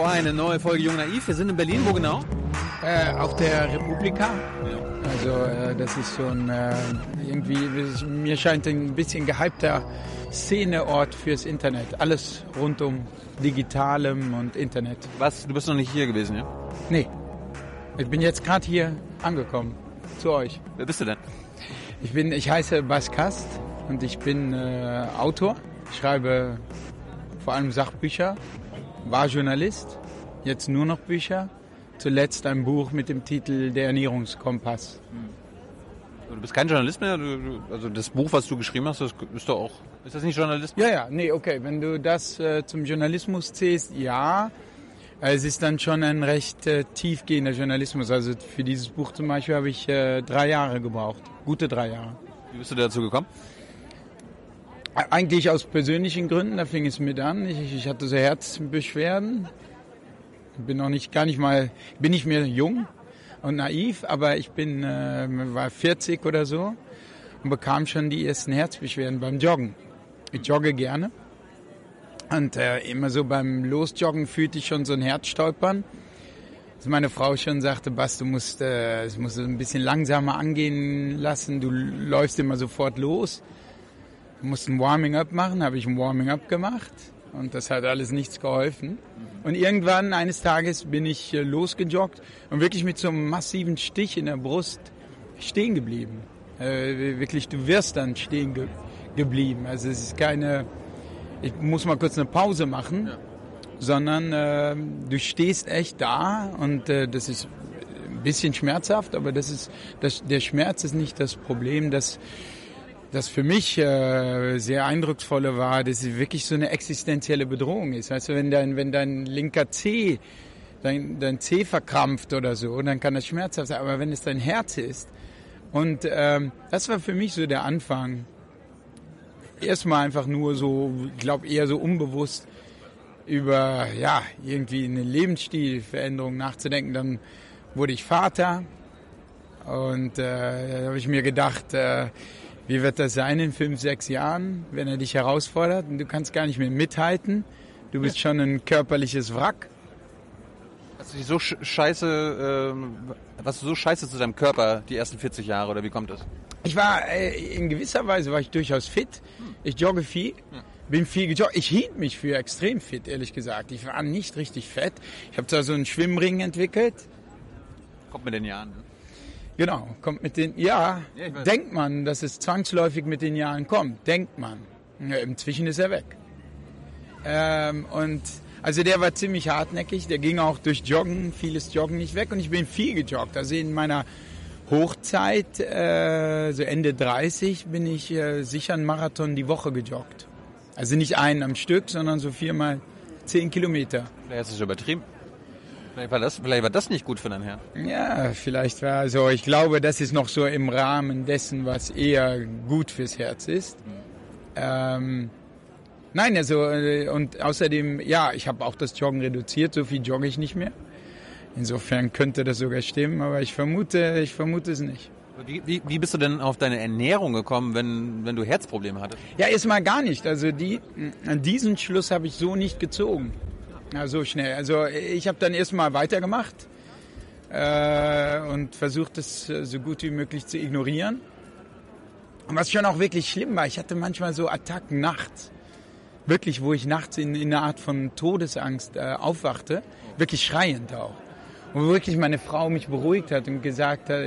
Eine neue Folge Jung Naiv. Wir sind in Berlin. Wo genau? Auf der Republika. Also das ist so ein irgendwie, mir scheint ein bisschen gehypter Szeneort fürs Internet. Alles rund um Digitalem und Internet. Was? Du bist noch nicht hier gewesen, ja? Nee. Ich bin jetzt gerade hier angekommen. Zu euch. Wer bist du denn? Ich heiße Bas Kast und ich bin Autor. Ich schreibe vor allem Sachbücher. War Journalist, jetzt nur noch Bücher. Zuletzt ein Buch mit dem Titel Der Ernährungskompass. Du bist kein Journalist mehr? Also das Buch, was du geschrieben hast, das ist doch auch... Ist das nicht Journalismus? Ja, nee, okay. Wenn du das zum Journalismus zählst, ja. Es ist dann schon ein recht tiefgehender Journalismus. Also für dieses Buch zum Beispiel habe ich 3 Jahre gebraucht. Gute 3 Jahre. Wie bist du dazu gekommen? Eigentlich aus persönlichen Gründen, da fing es mit an. Ich hatte so Herzbeschwerden. Bin nicht mehr jung und naiv, aber ich war 40 oder so und bekam schon die ersten Herzbeschwerden beim Joggen. Ich jogge gerne und immer so beim Losjoggen fühlte ich schon so ein Herzstolpern. Dass meine Frau schon sagte, Bas, du musst ein bisschen langsamer angehen lassen, du läufst immer sofort los. Du musst ein Warming-up machen, habe ich ein Warming-up gemacht und das hat alles nichts geholfen. Und irgendwann, eines Tages, bin ich losgejoggt und wirklich mit so einem massiven Stich in der Brust stehen geblieben. Wirklich, du wirst dann stehen geblieben. Also es ist ich muss mal kurz eine Pause machen, sondern du stehst echt da und das ist ein bisschen schmerzhaft, aber der Schmerz ist nicht das Problem, das für mich sehr eindrucksvolle war, dass es wirklich so eine existenzielle Bedrohung ist. Weißt du, wenn dein linker Zeh, dein Zeh verkrampft oder so, dann kann das schmerzhaft sein. Aber wenn es dein Herz ist, und das war für mich so der Anfang. Erstmal einfach nur so, ich glaube eher so unbewusst über irgendwie eine Lebensstilveränderung nachzudenken. Dann wurde ich Vater und da habe ich mir gedacht, wie wird das sein in 5, 6 Jahren, wenn er dich herausfordert und du kannst gar nicht mehr mithalten? Du bist schon ein körperliches Wrack. Warst du so scheiße zu deinem Körper die ersten 40 Jahre oder wie kommt das? In gewisser Weise war ich durchaus fit. Ich jogge viel, bin viel gejoggt. Ich hielt mich für extrem fit, ehrlich gesagt. Ich war nicht richtig fett. Ich habe da so einen Schwimmring entwickelt. Kommt mit den Jahren, ne? Genau, kommt mit den, denkt man, dass es zwangsläufig mit den Jahren kommt, denkt man. Ja, inzwischen ist er weg. Und also der war ziemlich hartnäckig, der ging auch durch vieles Joggen nicht weg und ich bin viel gejoggt. Also in meiner Hochzeit, so Ende 30, bin ich sicher einen Marathon die Woche gejoggt. Also nicht einen am Stück, sondern so 4 mal 10 Kilometer. Vielleicht hast du es übertrieben. Vielleicht war das nicht gut für dein Herz. Ja, vielleicht ich glaube, das ist noch so im Rahmen dessen, was eher gut fürs Herz ist. Nein, und außerdem, ich habe auch das Joggen reduziert, so viel jogge ich nicht mehr. Insofern könnte das sogar stimmen, aber ich vermute es nicht. Wie bist du denn auf deine Ernährung gekommen, wenn du Herzprobleme hattest? Ja, erstmal gar nicht. Also diesen Schluss habe ich so nicht gezogen. Ja, so schnell. Also ich habe dann erstmal weitergemacht und versucht, es so gut wie möglich zu ignorieren. Und was schon auch wirklich schlimm war, ich hatte manchmal so Attacken nachts. Wirklich, wo ich nachts in einer Art von Todesangst aufwachte. Wirklich schreiend auch. Und wo wirklich meine Frau mich beruhigt hat und gesagt hat,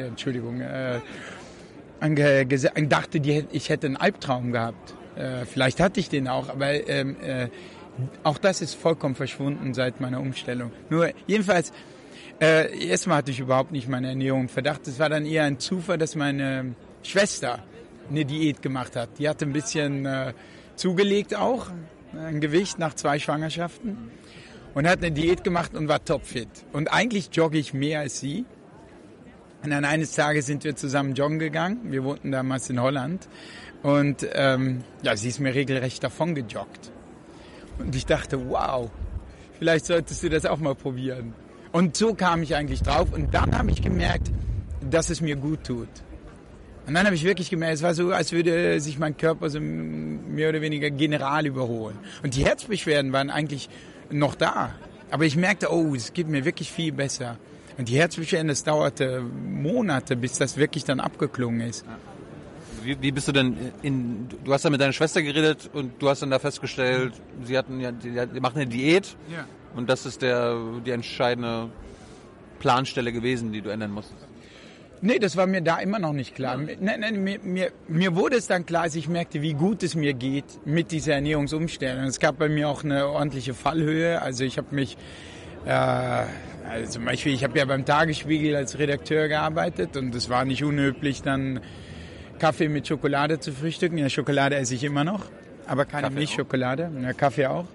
dachte, ich hätte einen Albtraum gehabt. Vielleicht hatte ich den auch, aber auch das ist vollkommen verschwunden seit meiner Umstellung. Nur jedenfalls, erstmal hatte ich überhaupt nicht meine Ernährung im Verdacht. Es war dann eher ein Zufall, dass meine Schwester eine Diät gemacht hat. Die hatte ein bisschen zugelegt auch, ein Gewicht nach 2 Schwangerschaften. Und hat eine Diät gemacht und war topfit. Und eigentlich jogge ich mehr als sie. Und dann eines Tages sind wir zusammen joggen gegangen. Wir wohnten damals in Holland. Und sie ist mir regelrecht davon gejoggt. Und ich dachte, wow, vielleicht solltest du das auch mal probieren. Und so kam ich eigentlich drauf. Und dann habe ich gemerkt, dass es mir gut tut. Und dann habe ich wirklich gemerkt, es war so, als würde sich mein Körper so mehr oder weniger general überholen. Und die Herzbeschwerden waren eigentlich noch da. Aber ich merkte, es geht mir wirklich viel besser. Und die Herzbeschwerden, das dauerte Monate, bis das wirklich dann abgeklungen ist. Wie bist du denn du hast ja mit deiner Schwester geredet und du hast dann da festgestellt, die machen eine Diät. Ja. Und das ist die entscheidende Planstelle gewesen, die du ändern musstest. Nee, das war mir da immer noch nicht klar. Mir wurde es dann klar, als ich merkte, wie gut es mir geht mit dieser Ernährungsumstellung. Es gab bei mir auch eine ordentliche Fallhöhe. Also ich habe mich, zum Beispiel, ich habe ja beim Tagesspiegel als Redakteur gearbeitet und es war nicht unüblich, dann Kaffee mit Schokolade zu frühstücken. Ja, Schokolade esse ich immer noch, aber keine Milchschokolade. Ja, Kaffee auch.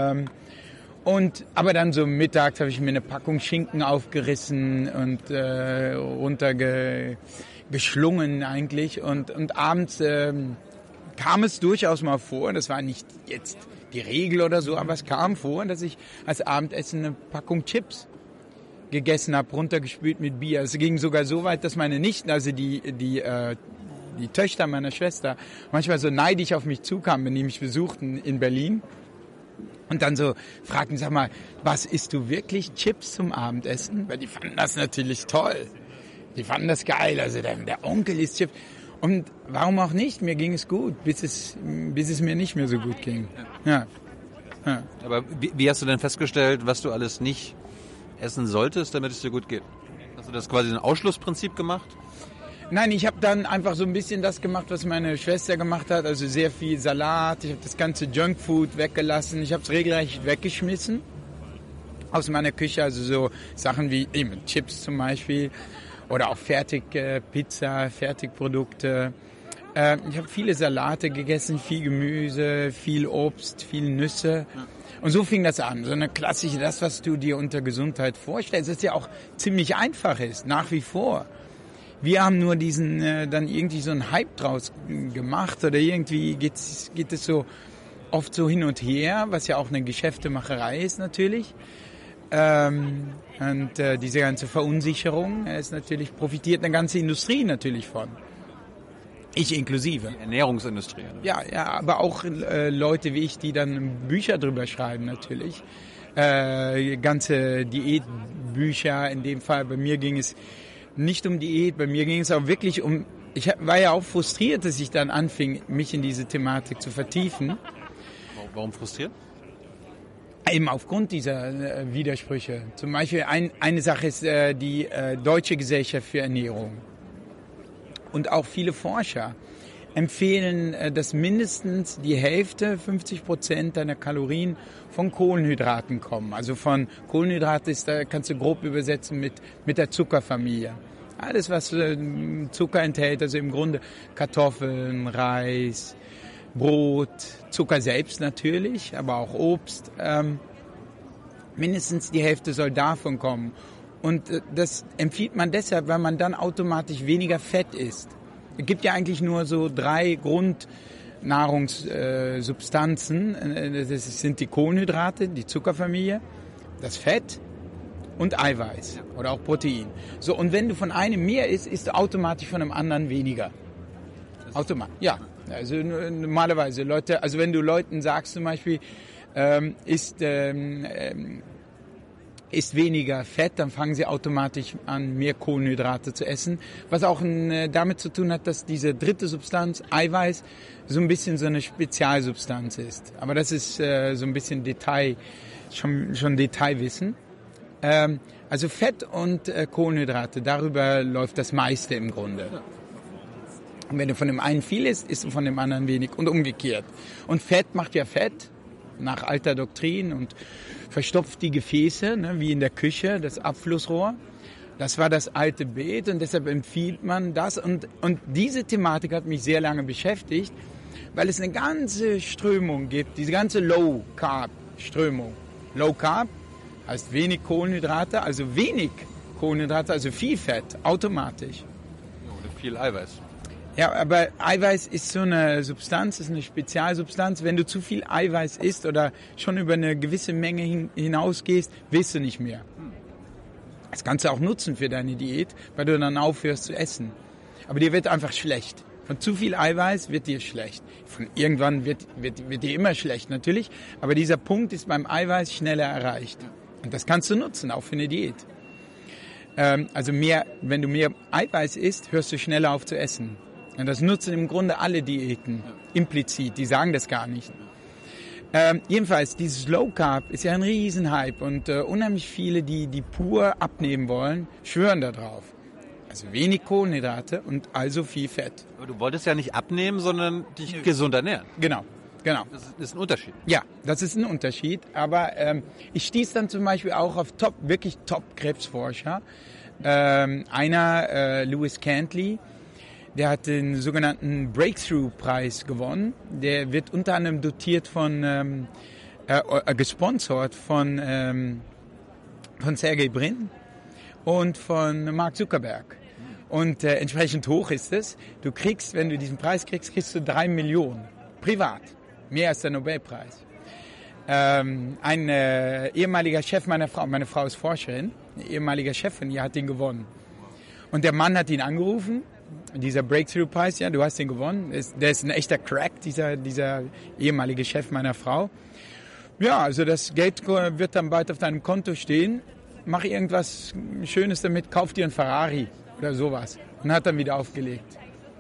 Aber dann so mittags habe ich mir eine Packung Schinken aufgerissen und runtergeschlungen eigentlich. Und abends kam es durchaus mal vor, das war nicht jetzt die Regel oder so, aber es kam vor, dass ich als Abendessen eine Packung Chips gegessen habe, runtergespült mit Bier. Es ging sogar so weit, dass meine Nichten, also die Töchter meiner Schwester, manchmal so neidisch auf mich zukamen, wenn die mich besuchten in Berlin. Und dann so fragten, sag mal, was isst du wirklich, Chips zum Abendessen? Weil die fanden das natürlich toll. Die fanden das geil. Also der Onkel isst Chips. Und warum auch nicht? Mir ging es gut, bis es mir nicht mehr so gut ging. Ja. Aber wie hast du denn festgestellt, was du alles nicht essen solltest, damit es dir gut geht? Hast du das quasi ein Ausschlussprinzip gemacht? Nein, ich habe dann einfach so ein bisschen das gemacht, was meine Schwester gemacht hat. Also sehr viel Salat. Ich habe das ganze Junkfood weggelassen. Ich habe es regelrecht weggeschmissen aus meiner Küche. Also so Sachen wie eben Chips zum Beispiel oder auch Pizza, Fertigprodukte. Ich habe viele Salate gegessen, viel Gemüse, viel Obst, viel Nüsse. Und so fing das an. So eine klassische, das, was du dir unter Gesundheit vorstellst, das ja auch ziemlich einfach ist, nach wie vor. Wir haben nur dann irgendwie so einen Hype draus gemacht oder irgendwie geht es so oft so hin und her, was ja auch eine Geschäftemacherei ist natürlich. Und diese ganze Verunsicherung ist natürlich, profitiert eine ganze Industrie natürlich von. Ich inklusive. Die Ernährungsindustrie. Ja, aber auch Leute wie ich, die dann Bücher drüber schreiben natürlich. Ganze Diätbücher, in dem Fall bei mir ging es nicht um Diät, bei mir ging es auch wirklich ich war ja auch frustriert, dass ich dann anfing, mich in diese Thematik zu vertiefen. Warum frustriert? Eben aufgrund dieser Widersprüche. Zum Beispiel eine Sache ist die Deutsche Gesellschaft für Ernährung. Und auch viele Forscher empfehlen, dass mindestens die Hälfte, 50% deiner Kalorien von Kohlenhydraten kommen. Also von Kohlenhydrate kannst du grob übersetzen mit der Zuckerfamilie. Alles, was Zucker enthält, also im Grunde Kartoffeln, Reis, Brot, Zucker selbst natürlich, aber auch Obst. Mindestens die Hälfte soll davon kommen. Und das empfiehlt man deshalb, weil man dann automatisch weniger Fett isst. Es gibt ja eigentlich nur so 3 Grundnahrungssubstanzen. Das sind die Kohlenhydrate, die Zuckerfamilie, das Fett und Eiweiß oder auch Protein. So, und wenn du von einem mehr isst, isst du automatisch von einem anderen weniger. Automatisch, ja. Also normalerweise Leute, also wenn du Leuten sagst zum Beispiel, isst weniger Fett, dann fangen sie automatisch an, mehr Kohlenhydrate zu essen. Was auch damit zu tun hat, dass diese dritte Substanz, Eiweiß, so ein bisschen so eine Spezialsubstanz ist. Aber das ist so ein bisschen schon Detailwissen. Also Fett und Kohlenhydrate, darüber läuft das meiste im Grunde. Und wenn du von dem einen viel isst, isst du von dem anderen wenig und umgekehrt. Und Fett macht ja Fett, nach alter Doktrin, und verstopft die Gefäße, ne, wie in der Küche, das Abflussrohr. Das war das alte Bild und deshalb empfiehlt man das. Und diese Thematik hat mich sehr lange beschäftigt, weil es eine ganze Strömung gibt, diese ganze Low-Carb-Strömung. Low-Carb heißt wenig Kohlenhydrate, also viel Fett, automatisch. Oder viel Eiweiß. Ja, aber Eiweiß ist so eine Substanz, ist eine Spezialsubstanz. Wenn du zu viel Eiweiß isst oder schon über eine gewisse Menge hinausgehst, willst du nicht mehr. Das kannst du auch nutzen für deine Diät, weil du dann aufhörst zu essen. Aber dir wird einfach schlecht. Von zu viel Eiweiß wird dir schlecht. Irgendwann wird dir immer schlecht natürlich. Aber dieser Punkt ist beim Eiweiß schneller erreicht. Und das kannst du nutzen, auch für eine Diät. Also wenn du mehr Eiweiß isst, hörst du schneller auf zu essen. Und das nutzen im Grunde alle Diäten, implizit, die sagen das gar nicht. Jedenfalls, dieses Low Carb ist ja ein Riesenhype und unheimlich viele, die pur abnehmen wollen, schwören da drauf. Also wenig Kohlenhydrate und also viel Fett. Aber du wolltest ja nicht abnehmen, sondern dich gesund ernähren. Genau. Das ist ein Unterschied. Ja, das ist ein Unterschied. Aber ich stieß dann zum Beispiel auch auf wirklich Top-Krebsforscher. Einer, Lewis Cantley, der hat den sogenannten Breakthrough-Preis gewonnen. Der wird unter anderem dotiert gesponsert von Sergey Brin und von Mark Zuckerberg. Und entsprechend hoch ist es. Du kriegst, wenn du diesen Preis kriegst du 3 Millionen. Privat. Mehr als der Nobelpreis. Ein ehemaliger Chef meiner Frau ist Forscherin, eine ehemalige Chefin, die hat ihn gewonnen. Und der Mann hat ihn angerufen, dieser Breakthrough-Preis, ja, du hast ihn gewonnen. Der ist ein echter Crack, dieser ehemalige Chef meiner Frau. Ja, also das Geld wird dann bald auf deinem Konto stehen. Mach irgendwas Schönes damit, kauf dir einen Ferrari oder sowas. Und hat dann wieder aufgelegt.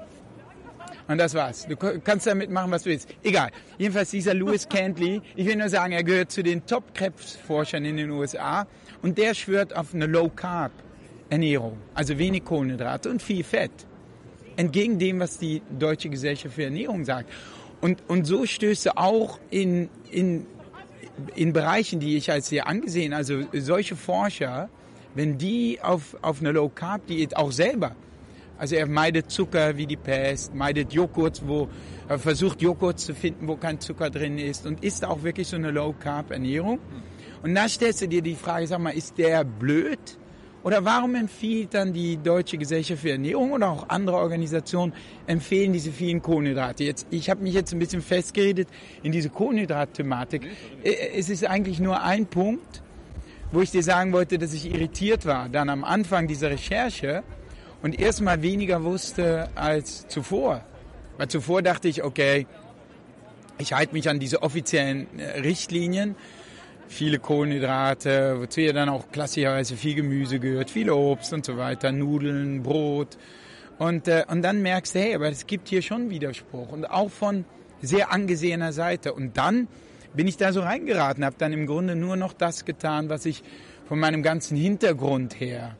Und das war's. Du kannst damit machen, was du willst. Egal. Jedenfalls dieser Lewis Cantley, ich will nur sagen, er gehört zu den Top-Krebsforschern in den USA und der schwört auf eine Low-Carb-Ernährung, also wenig Kohlenhydrate und viel Fett. Entgegen dem, was die Deutsche Gesellschaft für Ernährung sagt. Und so stößt du auch in Bereichen, die ich als sehr angesehen, also solche Forscher, wenn die auf eine Low-Carb-Diät auch selber, also er meidet Zucker wie die Pest, meidet Joghurt, versucht Joghurt zu finden, wo kein Zucker drin ist und isst auch wirklich so eine Low-Carb-Ernährung. Und da stellst du dir die Frage, sag mal, ist der blöd? Oder warum empfiehlt dann die Deutsche Gesellschaft für Ernährung oder auch andere Organisationen empfehlen diese vielen Kohlenhydrate? Ich habe mich jetzt ein bisschen festgeredet in diese Kohlenhydrat-Thematik. Es ist eigentlich nur ein Punkt, wo ich dir sagen wollte, dass ich irritiert war, dann am Anfang dieser Recherche, und erstmal weniger wusste als zuvor. Weil zuvor dachte ich, okay, ich halte mich an diese offiziellen Richtlinien. Viele Kohlenhydrate, wozu ja dann auch klassischerweise viel Gemüse gehört, viel Obst und so weiter, Nudeln, Brot. Und dann merkst du, hey, aber es gibt hier schon Widerspruch. Und auch von sehr angesehener Seite. Und dann bin ich da so reingeraten, habe dann im Grunde nur noch das getan, was ich von meinem ganzen Hintergrund her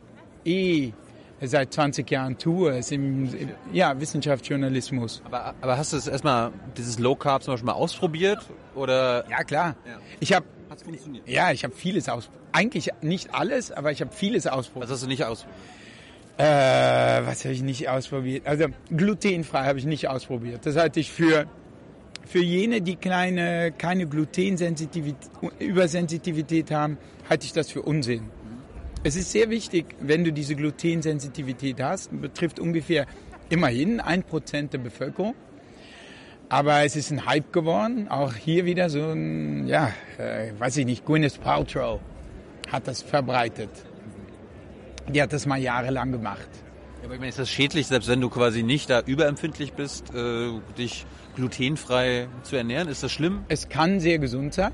seit 20 Jahren tue, ist Wissenschaftsjournalismus. Aber hast du es erstmal, dieses Low Carb zum Beispiel mal ausprobiert? Oder? Ja, klar. Ja. Hat's funktioniert? Ja, ich habe vieles ausprobiert. Eigentlich nicht alles, aber ich habe vieles ausprobiert. Was hast du nicht ausprobiert? Was habe ich nicht ausprobiert? Also glutenfrei habe ich nicht ausprobiert. Das halte ich für jene, die keine Übersensitivität haben, halte ich das für Unsinn. Es ist sehr wichtig, wenn du diese Glutensensitivität hast, betrifft ungefähr immerhin 1% der Bevölkerung. Aber es ist ein Hype geworden, auch hier wieder so ein, weiß ich nicht, Gwyneth Paltrow hat das verbreitet. Die hat das mal jahrelang gemacht. Ja, aber ich meine, ist das schädlich, selbst wenn du quasi nicht da überempfindlich bist, dich glutenfrei zu ernähren? Ist das schlimm? Es kann sehr gesund sein.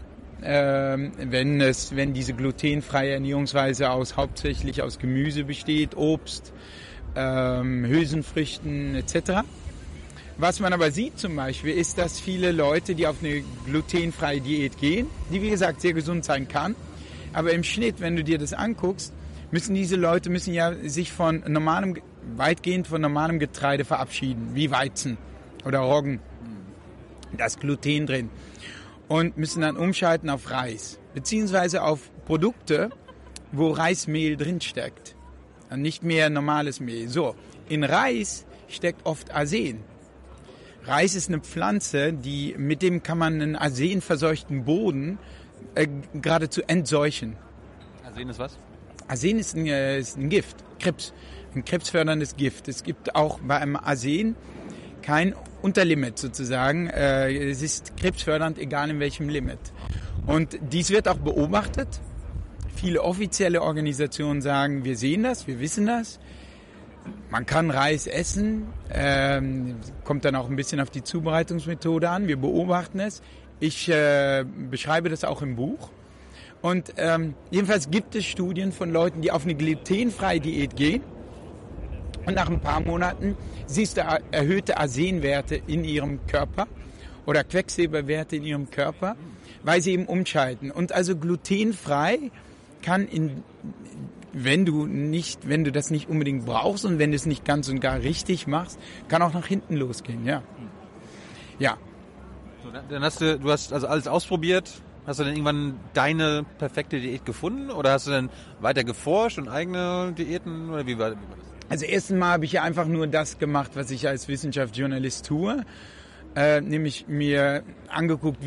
Wenn diese glutenfreie Ernährungsweise hauptsächlich aus Gemüse besteht, Obst, Hülsenfrüchten etc. Was man aber sieht zum Beispiel, ist, dass viele Leute, die auf eine glutenfreie Diät gehen, die wie gesagt sehr gesund sein kann, aber im Schnitt, wenn du dir das anguckst, müssen diese Leute sich weitgehend von normalem Getreide verabschieden, wie Weizen oder Roggen. Da ist Gluten drin. Und müssen dann umschalten auf Reis, beziehungsweise auf Produkte, wo Reismehl drinsteckt. Und nicht mehr normales Mehl. So, in Reis steckt oft Arsen. Reis ist eine Pflanze, mit dem kann man einen arsenverseuchten Boden geradezu entseuchen. Arsen ist was? Arsen ist ein Gift, ein krebsförderndes Gift. Es gibt auch bei einem Arsen kein Unterlimit sozusagen. Es ist krebsfördernd, egal in welchem Limit. Und dies wird auch beobachtet. Viele offizielle Organisationen sagen, wir sehen das, wir wissen das. Man kann Reis essen, kommt dann auch ein bisschen auf die Zubereitungsmethode an. Wir beobachten es. Ich beschreibe das auch im Buch. Und jedenfalls gibt es Studien von Leuten, die auf eine glutenfreie Diät gehen. Und nach ein paar Monaten siehst du erhöhte Arsenwerte in ihrem Körper oder Quecksilberwerte in ihrem Körper, weil sie eben umschalten. Und also glutenfrei kann wenn du das nicht unbedingt brauchst und wenn du es nicht ganz und gar richtig machst, kann auch nach hinten losgehen, ja. Ja. So, dann du hast also alles ausprobiert. Hast du denn irgendwann deine perfekte Diät gefunden oder hast du dann weiter geforscht und eigene Diäten oder wie war das? Also erstens mal habe ich ja einfach nur das gemacht, was ich als Wissenschaftsjournalist tue. Nämlich mir angeguckt,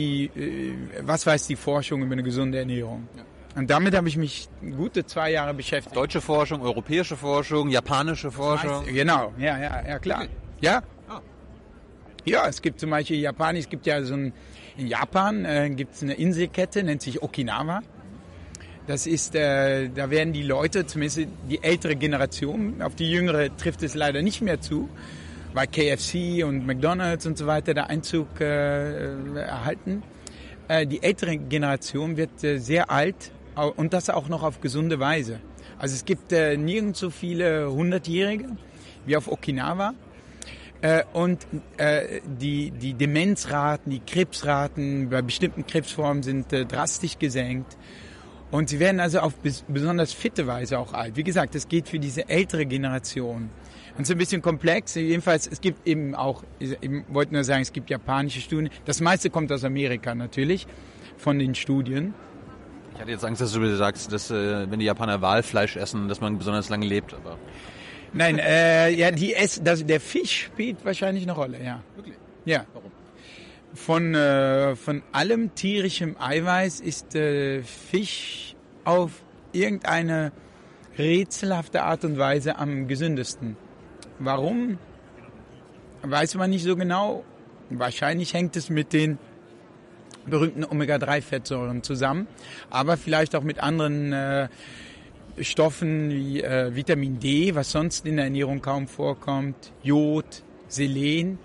was weiß die Forschung über eine gesunde Ernährung. Ja. Und damit habe ich mich gute 2 Jahre beschäftigt. Deutsche Forschung, europäische Forschung, japanische Forschung. Genau, ja, klar. Okay. Ja? Ah. Ja, es gibt zum Beispiel es gibt ja in Japan gibt es eine Inselkette, nennt sich Okinawa. Das ist, da werden die Leute, zumindest die ältere Generation, auf die jüngere trifft es leider nicht mehr zu, weil KFC und McDonald's und so weiter da Einzug erhalten. Die ältere Generation wird sehr alt und das auch noch auf gesunde Weise. Also es gibt nirgends so viele 100-Jährige wie auf Okinawa. Und die Demenzraten, die Krebsraten bei bestimmten Krebsformen sind drastisch gesenkt. Und sie werden also auf besonders fitte Weise auch alt. Wie gesagt, das geht für diese ältere Generation. Und es ist ein bisschen komplex. Jedenfalls, es gibt eben auch, ich wollte nur sagen, es gibt japanische Studien. Das meiste kommt aus Amerika natürlich, von den Studien. Ich hatte jetzt Angst, dass du sagst, dass wenn die Japaner Walfleisch essen, dass man besonders lange lebt. Aber nein, der Fisch spielt wahrscheinlich eine Rolle, ja. Wirklich? Ja. Warum? Von allem tierischem Eiweiß ist Fisch auf irgendeine rätselhafte Art und Weise am gesündesten. Warum? Weiß man nicht so genau. Wahrscheinlich hängt es mit den berühmten Omega-3-Fettsäuren zusammen, aber vielleicht auch mit anderen Stoffen wie Vitamin D, was sonst in der Ernährung kaum vorkommt, Jod, Selen.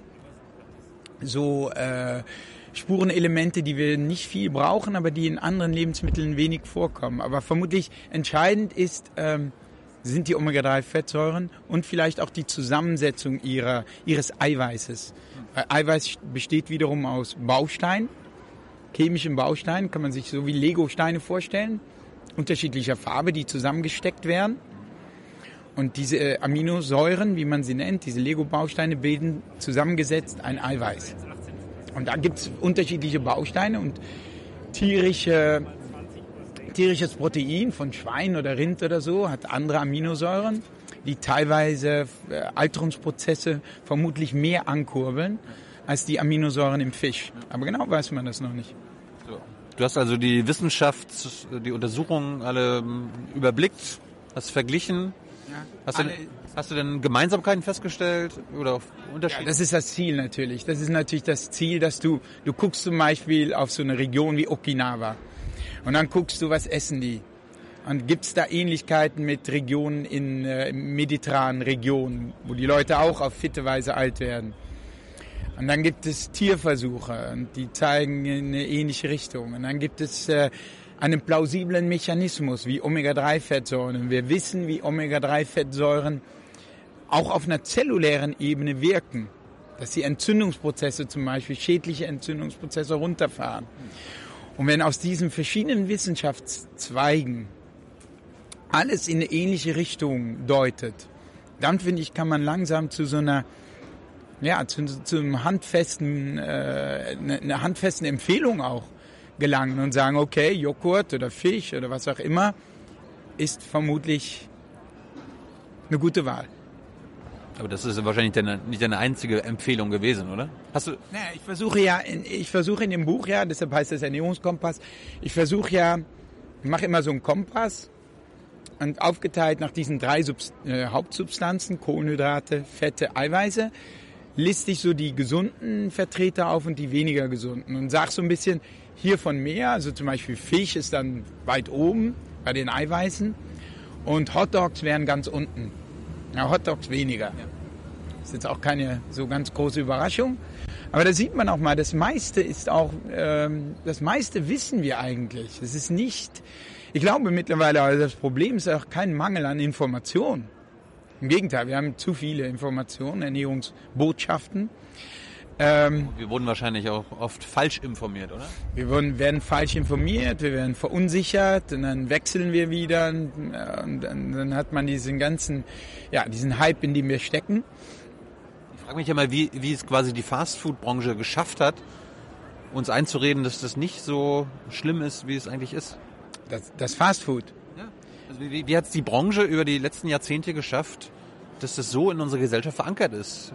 So Spurenelemente, die wir nicht viel brauchen, aber die in anderen Lebensmitteln wenig vorkommen. Aber vermutlich entscheidend sind die Omega-3-Fettsäuren und vielleicht auch die Zusammensetzung ihres Eiweißes. Eiweiß besteht wiederum aus Bausteinen, chemischen Bausteinen, kann man sich so wie Lego-Steine vorstellen, unterschiedlicher Farbe, die zusammengesteckt werden. Und diese Aminosäuren, wie man sie nennt, diese Lego-Bausteine bilden zusammengesetzt ein Eiweiß. Und da gibt es unterschiedliche Bausteine und tierisches Protein von Schwein oder Rind oder so hat andere Aminosäuren, die teilweise Alterungsprozesse vermutlich mehr ankurbeln als die Aminosäuren im Fisch. Aber genau weiß man das noch nicht. So. Du hast also die Wissenschaft, die Untersuchungen alle überblickt, hast verglichen. Ja, hast du denn Gemeinsamkeiten festgestellt oder Unterschiede? Ja, das ist das Ziel natürlich. Das ist natürlich das Ziel, dass du guckst zum Beispiel auf so eine Region wie Okinawa und dann guckst du, was essen die. Und gibt es da Ähnlichkeiten mit Regionen in mediterranen Regionen, wo die Leute auch auf fitte Weise alt werden. Und dann gibt es Tierversuche und die zeigen in eine ähnliche Richtung. Und dann gibt es einen plausiblen Mechanismus wie Omega-3-Fettsäuren. Wir wissen, wie Omega-3-Fettsäuren auch auf einer zellulären Ebene wirken, dass sie Entzündungsprozesse, zum Beispiel schädliche Entzündungsprozesse, runterfahren. Und wenn aus diesen verschiedenen Wissenschaftszweigen alles in eine ähnliche Richtung deutet, dann finde ich, kann man langsam zu so einer, ja, zu einem handfesten, einer handfesten Empfehlung auch gelangen und sagen, okay, Joghurt oder Fisch oder was auch immer ist vermutlich eine gute Wahl. Aber das ist wahrscheinlich nicht deine einzige Empfehlung gewesen, oder? Hast du? Naja, ich versuche in dem Buch ja, deshalb heißt das Ernährungskompass, ich mache immer so einen Kompass und aufgeteilt nach diesen 3 Hauptsubstanzen, Kohlenhydrate, Fette, Eiweiße, liste ich so die gesunden Vertreter auf und die weniger gesunden und sage so ein bisschen, hiervon mehr, also zum Beispiel Fisch ist dann weit oben bei den Eiweißen und Hotdogs wären ganz unten. Ja, Hotdogs weniger. ist jetzt auch keine so ganz große Überraschung. Aber da sieht man auch mal, das meiste wissen wir eigentlich. Es ist nicht, ich glaube mittlerweile, also das Problem ist auch kein Mangel an Informationen. Im Gegenteil, wir haben zu viele Informationen, Ernährungsbotschaften. Wir wurden wahrscheinlich auch oft falsch informiert, oder? Wir werden falsch informiert, wir werden verunsichert und dann wechseln wir wieder und dann hat man diesen Hype, in dem wir stecken. Ich frage mich ja mal, wie es quasi die Fastfood-Branche geschafft hat, uns einzureden, dass das nicht so schlimm ist, wie es eigentlich ist. Das Fastfood? Ja. Also wie hat es die Branche über die letzten Jahrzehnte geschafft, dass das so in unserer Gesellschaft verankert ist?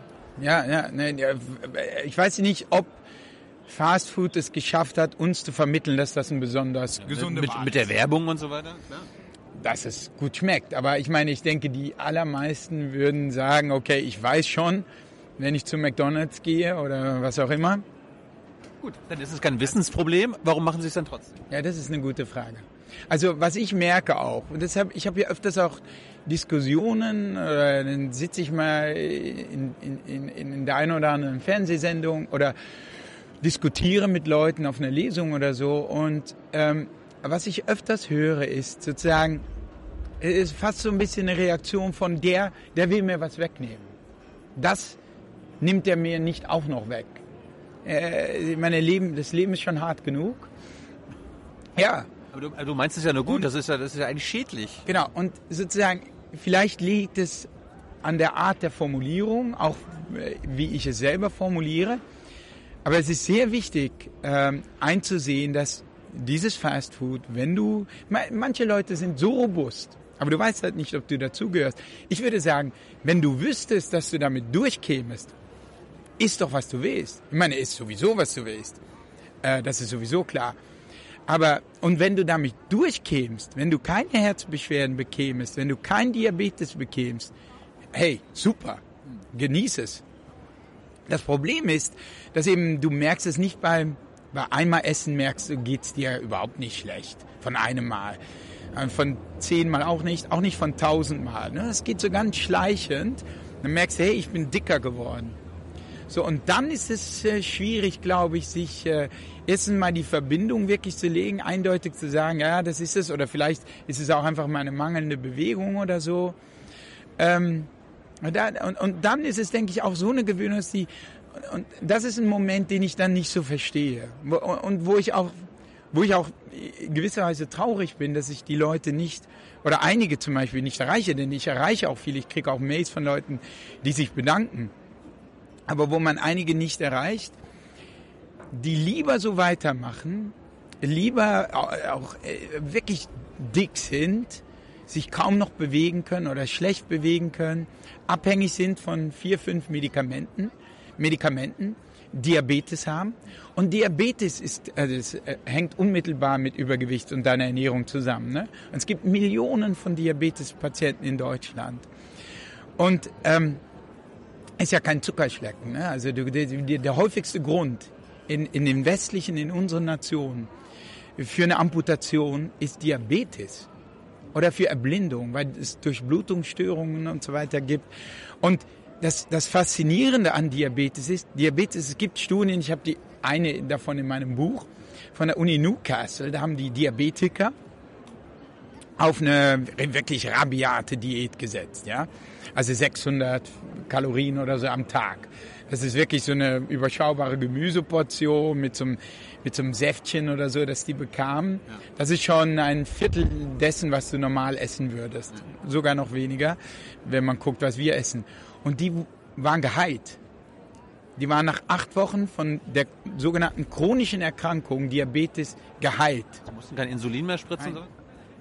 Ich weiß nicht, ob Fastfood es geschafft hat, uns zu vermitteln, dass das ein besonders gesunde Ware ist. Mit der Werbung und so weiter, klar. Dass es gut schmeckt. Aber ich meine, ich denke, die allermeisten würden sagen, okay, ich weiß schon, wenn ich zu McDonald's gehe oder was auch immer. Gut, dann ist es kein Wissensproblem. Warum machen Sie es dann trotzdem? Ja, das ist eine gute Frage. Also was ich merke auch, und deshalb, ich habe ja öfters auch Diskussionen, oder dann sitze ich mal in der einen oder anderen Fernsehsendung oder diskutiere mit Leuten auf einer Lesung oder so. Und was ich öfters höre, ist sozusagen, es ist fast so ein bisschen eine Reaktion von der will mir was wegnehmen. Das nimmt er mir nicht auch noch weg. Das Leben ist schon hart genug. Ja. Aber du meinst es ja nur gut, das ist ja eigentlich schädlich. Genau, und sozusagen, vielleicht liegt es an der Art der Formulierung, auch wie ich es selber formuliere. Aber es ist sehr wichtig, einzusehen, dass dieses Fastfood, manche Leute sind so robust, aber du weißt halt nicht, ob du dazugehörst. Ich würde sagen, wenn du wüsstest, dass du damit durchkämest, isst doch, was du willst. Ich meine, isst sowieso, was du willst. Das ist sowieso klar. Und wenn du damit durchkämst, wenn du keine Herzbeschwerden bekämst, wenn du kein Diabetes bekämst, hey, super, genieß es. Das Problem ist, dass eben du merkst es nicht bei einmal Essen merkst du, geht's dir überhaupt nicht schlecht. Von einem Mal. Von 10 Mal auch nicht von 1000 Mal. Das geht so ganz schleichend. Dann merkst du, hey, ich bin dicker geworden. So, und dann ist es schwierig, glaube ich, sich erstens mal die Verbindung wirklich zu legen, eindeutig zu sagen, ja, das ist es, oder vielleicht ist es auch einfach mal eine mangelnde Bewegung oder so. Und dann ist es, denke ich, auch so eine Gewöhnung, und das ist ein Moment, den ich dann nicht so verstehe. Und wo ich auch gewisserweise traurig bin, dass ich die Leute nicht, oder einige zum Beispiel nicht erreiche, denn ich erreiche auch viele, ich kriege auch Mails von Leuten, die sich bedanken. Aber wo man einige nicht erreicht, die lieber so weitermachen, lieber auch wirklich dick sind, sich kaum noch bewegen können oder schlecht bewegen können, abhängig sind von 4, 5 Medikamenten, Diabetes haben. Und Diabetes hängt unmittelbar mit Übergewicht und deiner Ernährung zusammen. Ne? Und es gibt Millionen von Diabetespatienten in Deutschland. Und ist ja kein Zuckerschlecken. Ne? Also der häufigste Grund in den westlichen, in unseren Nationen für eine Amputation ist Diabetes oder für Erblindung, weil es Durchblutungsstörungen und so weiter gibt. Und das Faszinierende an Diabetes ist, es gibt Studien, ich habe eine davon in meinem Buch, von der Uni Newcastle, da haben die Diabetiker auf eine wirklich rabiate Diät gesetzt, ja. Also 600 Kalorien oder so am Tag. Das ist wirklich so eine überschaubare Gemüseportion mit so einem Säftchen oder so, das die bekamen. Ja. Das ist schon ein Viertel dessen, was du normal essen würdest. Ja. Sogar noch weniger, wenn man guckt, was wir essen. Und die waren geheilt. Die waren nach 8 Wochen von der sogenannten chronischen Erkrankung Diabetes geheilt. Sie mussten kein Insulin mehr spritzen? Nein.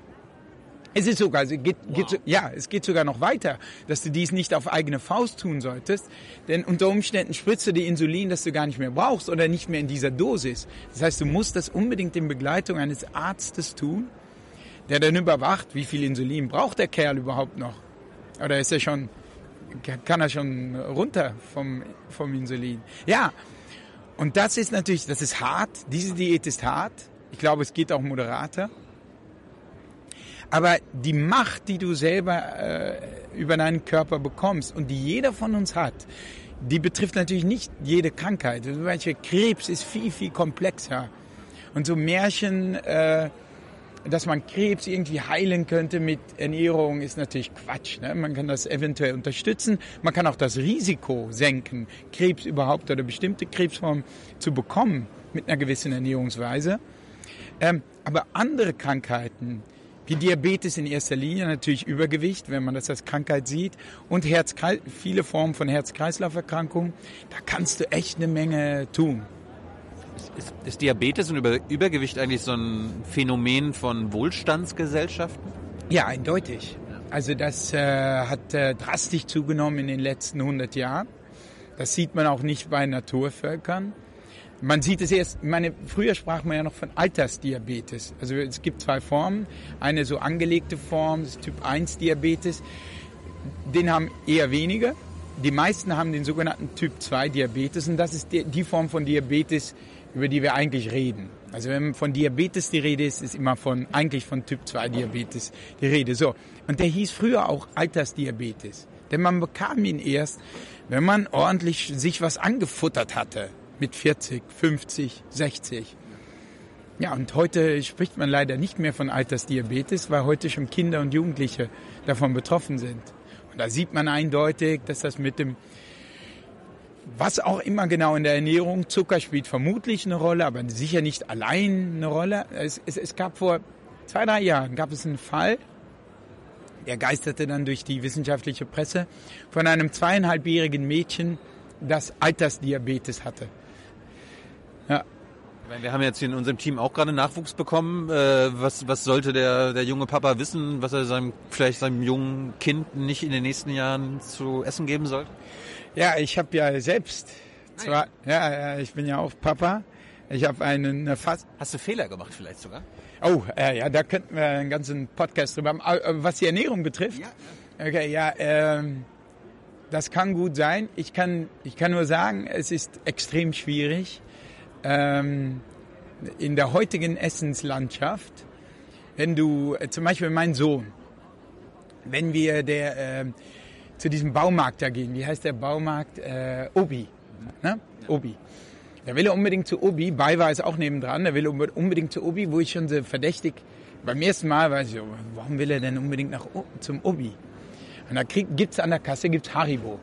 Es ist sogar, es geht sogar noch weiter, dass du dies nicht auf eigene Faust tun solltest, denn unter Umständen spritzt du dir Insulin, das du gar nicht mehr brauchst oder nicht mehr in dieser Dosis. Das heißt, du musst das unbedingt in Begleitung eines Arztes tun, der dann überwacht, wie viel Insulin braucht der Kerl überhaupt noch? Oder kann er schon runter vom Insulin? Ja, und das ist hart, diese Diät ist hart. Ich glaube, es geht auch moderater. Aber die Macht, die du selber über deinen Körper bekommst und die jeder von uns hat, die betrifft natürlich nicht jede Krankheit. Zum Beispiel Krebs ist viel, viel komplexer. Und so Märchen, dass man Krebs irgendwie heilen könnte mit Ernährung, ist natürlich Quatsch. Ne? Man kann das eventuell unterstützen. Man kann auch das Risiko senken, Krebs überhaupt oder bestimmte Krebsformen zu bekommen mit einer gewissen Ernährungsweise. Aber andere Krankheiten, wie Diabetes in erster Linie, natürlich Übergewicht, wenn man das als Krankheit sieht, und viele Formen von Herz-Kreislauf-Erkrankungen, da kannst du echt eine Menge tun. Ist Diabetes und Übergewicht eigentlich so ein Phänomen von Wohlstandsgesellschaften? Ja, eindeutig. Also das hat drastisch zugenommen in den letzten 100 Jahren. Das sieht man auch nicht bei Naturvölkern. Man sieht es erst, früher sprach man ja noch von Altersdiabetes. Also es gibt 2 Formen. Eine so angelegte Form, das Typ 1 Diabetes. Den haben eher wenige. Die meisten haben den sogenannten Typ 2 Diabetes. Und das ist die Form von Diabetes, über die wir eigentlich reden. Also wenn von Diabetes die Rede ist, ist immer eigentlich von Typ 2 Diabetes die Rede. So. Und der hieß früher auch Altersdiabetes. Denn man bekam ihn erst, wenn man ordentlich sich was angefuttert hatte. Mit 40, 50, 60. Ja, und heute spricht man leider nicht mehr von Altersdiabetes, weil heute schon Kinder und Jugendliche davon betroffen sind. Und da sieht man eindeutig, dass das mit dem, was auch immer genau in der Ernährung, Zucker spielt vermutlich eine Rolle, aber sicher nicht allein eine Rolle. Es gab vor 2, 3 Jahren gab es einen Fall, der geisterte dann durch die wissenschaftliche Presse, von einem 2,5-jährigen Mädchen, das Altersdiabetes hatte. Ja. Wir haben jetzt hier in unserem Team auch gerade Nachwuchs bekommen. Was sollte der junge Papa wissen, was er seinem jungen Kind nicht in den nächsten Jahren zu essen geben sollte? Ja, ich habe ja selbst ich bin ja auch Papa. Ich habe Hast du Fehler gemacht vielleicht sogar? Oh, ja, da könnten wir einen ganzen Podcast drüber haben. Was die Ernährung betrifft? Ja. Okay, ja, das kann gut sein. Ich kann nur sagen, es ist extrem schwierig. In der heutigen Essenslandschaft, wenn du, zum Beispiel mein Sohn, wenn wir zu diesem Baumarkt da gehen, wie heißt der Baumarkt? Obi, ne? Obi. Da will er unbedingt zu Obi, BayWa ist auch nebendran, da will er unbedingt zu Obi, wo ich schon so verdächtig, beim ersten Mal weiß ich, warum will er denn unbedingt zum Obi? Und da gibt's an der Kasse Haribo.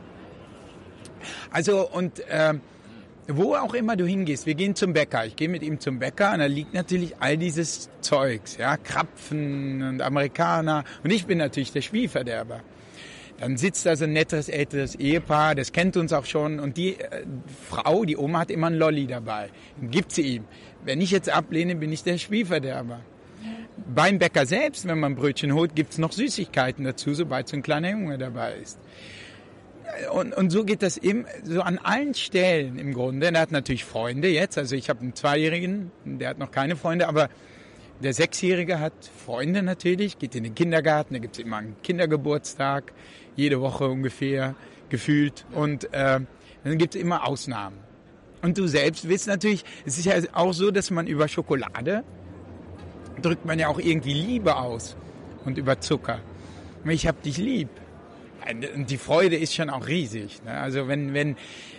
Also, und wo auch immer du hingehst, wir gehen zum Bäcker, ich gehe mit ihm zum Bäcker und da liegt natürlich all dieses Zeugs, ja, Krapfen und Amerikaner und ich bin natürlich der Spielverderber. Dann sitzt da so ein nettes älteres Ehepaar, das kennt uns auch schon und die Frau, die Oma hat immer einen Lolli dabei, den gibt sie ihm. Wenn ich jetzt ablehne, bin ich der Spielverderber. Beim Bäcker selbst, wenn man Brötchen holt, gibt's noch Süßigkeiten dazu, sobald so ein kleiner Junge dabei ist. Und so geht das eben so an allen Stellen im Grunde. Der hat natürlich Freunde jetzt. Also ich habe einen 2-Jährigen, der hat noch keine Freunde, aber der 6-Jährige hat Freunde natürlich, geht in den Kindergarten, da gibt es immer einen Kindergeburtstag, jede Woche ungefähr, gefühlt. Und dann gibt es immer Ausnahmen. Und du selbst willst natürlich, es ist ja auch so, dass man über Schokolade drückt man ja auch irgendwie Liebe aus und über Zucker. Ich hab dich lieb. Und die Freude ist schon auch riesig. Ne? Also wenn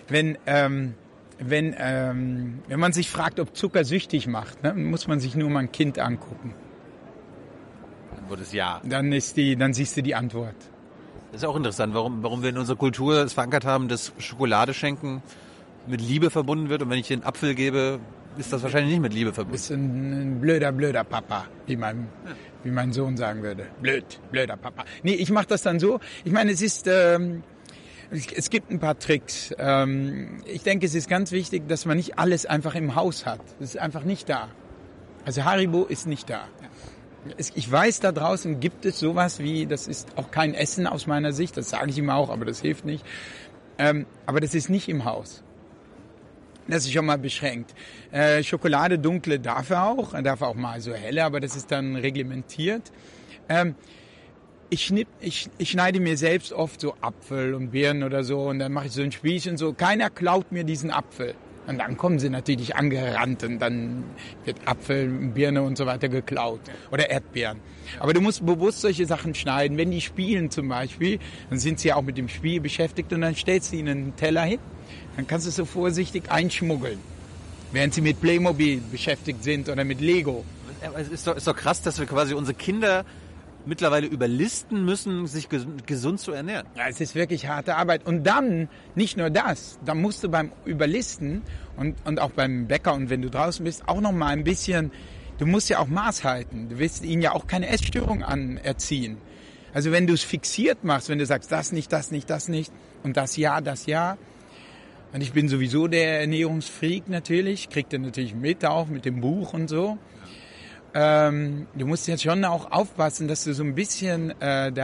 man sich fragt, ob Zucker süchtig macht, ne, muss man sich nur mal ein Kind angucken. Dann wird es ja. Dann siehst du die Antwort. Das ist auch interessant, warum wir in unserer Kultur es verankert haben, dass Schokolade schenken mit Liebe verbunden wird. Und wenn ich den Apfel gebe, ist das wahrscheinlich nicht mit Liebe verbunden. Das ist ein blöder Papa, wie mein Sohn sagen würde. Blöder Papa. Nee, ich mache das dann so. Ich meine, es gibt ein paar Tricks. Ich denke, es ist ganz wichtig, dass man nicht alles einfach im Haus hat. Das ist einfach nicht da. Also Haribo ist nicht da. Ich weiß, da draußen gibt es sowas wie, das ist auch kein Essen aus meiner Sicht, das sage ich ihm auch, aber das hilft nicht. Aber das ist nicht im Haus. Das ist schon mal beschränkt. Schokolade dunkle darf er auch mal so helle, aber das ist dann reglementiert. Ich schneide mir selbst oft so Apfel und Birnen oder so und dann mache ich so ein Spielchen so. Keiner klaut mir diesen Apfel. Und dann kommen sie natürlich angerannt und dann wird Apfel, Birne und so weiter geklaut. Oder Erdbeeren. Aber du musst bewusst solche Sachen schneiden. Wenn die spielen zum Beispiel, dann sind sie auch mit dem Spiel beschäftigt und dann stellst du ihnen einen Teller hin. Dann kannst du es so vorsichtig einschmuggeln. Während sie mit Playmobil beschäftigt sind oder mit Lego. Es ist doch krass, dass wir quasi unsere Kinder mittlerweile überlisten müssen, sich gesund zu ernähren. Ja, es ist wirklich harte Arbeit. Und dann, nicht nur das, dann musst du beim Überlisten und auch beim Bäcker und wenn du draußen bist, auch noch mal ein bisschen, du musst ja auch Maß halten. Du willst ihnen ja auch keine Essstörung anerziehen. Also wenn du es fixiert machst, wenn du sagst, das nicht, das nicht, das nicht und das ja. Und ich bin sowieso der Ernährungsfreak natürlich, kriegt er natürlich mit, auch mit dem Buch und so. Du musst jetzt schon auch aufpassen, dass du so ein bisschen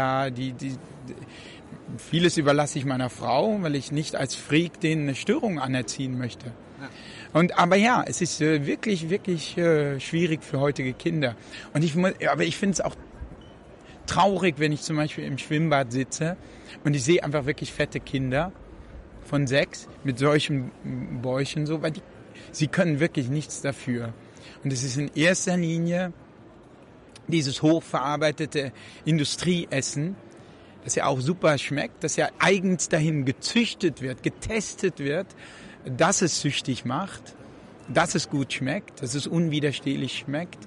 vieles überlasse ich meiner Frau, weil ich nicht als Freak denen eine Störung anerziehen möchte. Ja. Aber ja, es ist wirklich, wirklich schwierig für heutige Kinder. Aber ich finde es auch traurig, wenn ich zum Beispiel im Schwimmbad sitze und ich sehe einfach wirklich fette Kinder von 6 mit solchen Bäuchen so, weil sie können wirklich nichts dafür. Und es ist in erster Linie dieses hochverarbeitete Industrieessen, das ja auch super schmeckt, das ja eigens dahin gezüchtet wird, getestet wird, dass es süchtig macht, dass es gut schmeckt, dass es unwiderstehlich schmeckt.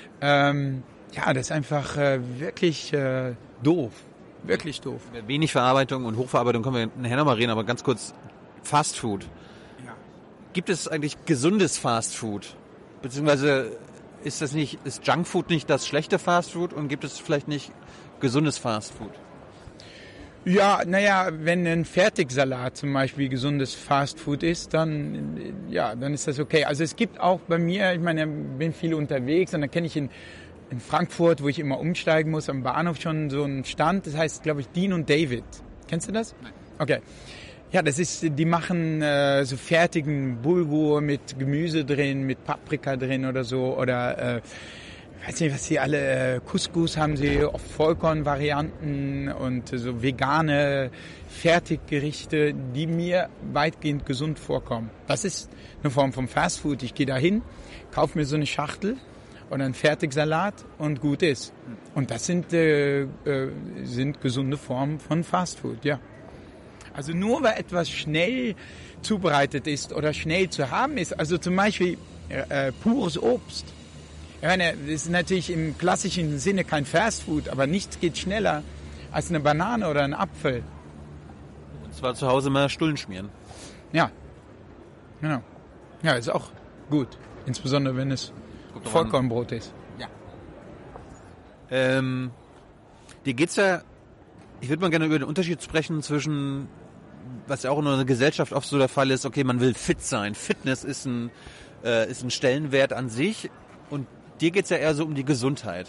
Das ist einfach wirklich doof. Wirklich doof. Wenig Verarbeitung und Hochverarbeitung können wir nachher nochmal reden, aber ganz kurz Fast Food. Ja. Gibt es eigentlich gesundes Fast Food? Beziehungsweise ist Junkfood nicht das schlechte Fast Food und gibt es vielleicht nicht gesundes Fast Food? Ja, wenn ein Fertigsalat zum Beispiel gesundes Fast Food ist, dann ist das okay. Also es gibt auch bei mir, ich meine, ich bin viel unterwegs und dann kenne ich in Frankfurt, wo ich immer umsteigen muss, am Bahnhof schon so einen Stand, das heißt, glaube ich, Dean und David. Kennst du das? Nein. Okay. Ja, die machen so fertigen Bulgur mit Gemüse drin, mit Paprika drin oder so. Oder, ich weiß nicht, was sie alle, Couscous haben sie, oft Vollkornvarianten und so vegane Fertiggerichte, die mir weitgehend gesund vorkommen. Das ist eine Form von Fastfood. Ich gehe da hin, kaufe mir so eine Schachtel oder einen Fertigsalat und gut ist. Und das sind gesunde Formen von Fastfood, ja. Also nur weil etwas schnell zubereitet ist oder schnell zu haben ist, also zum Beispiel pures Obst. Ich meine, das ist natürlich im klassischen Sinne kein Fastfood, aber nichts geht schneller als eine Banane oder ein Apfel. Und zwar zu Hause mal Stullen schmieren. Ja, genau. Ja, ist auch gut, insbesondere wenn es Vollkornbrot ist. Ja. Dir geht's ja, ich würde mal gerne über den Unterschied sprechen zwischen, was ja auch in unserer Gesellschaft oft so der Fall ist, okay, man will fit sein. Fitness ist ein Stellenwert an sich und dir geht's ja eher so um die Gesundheit.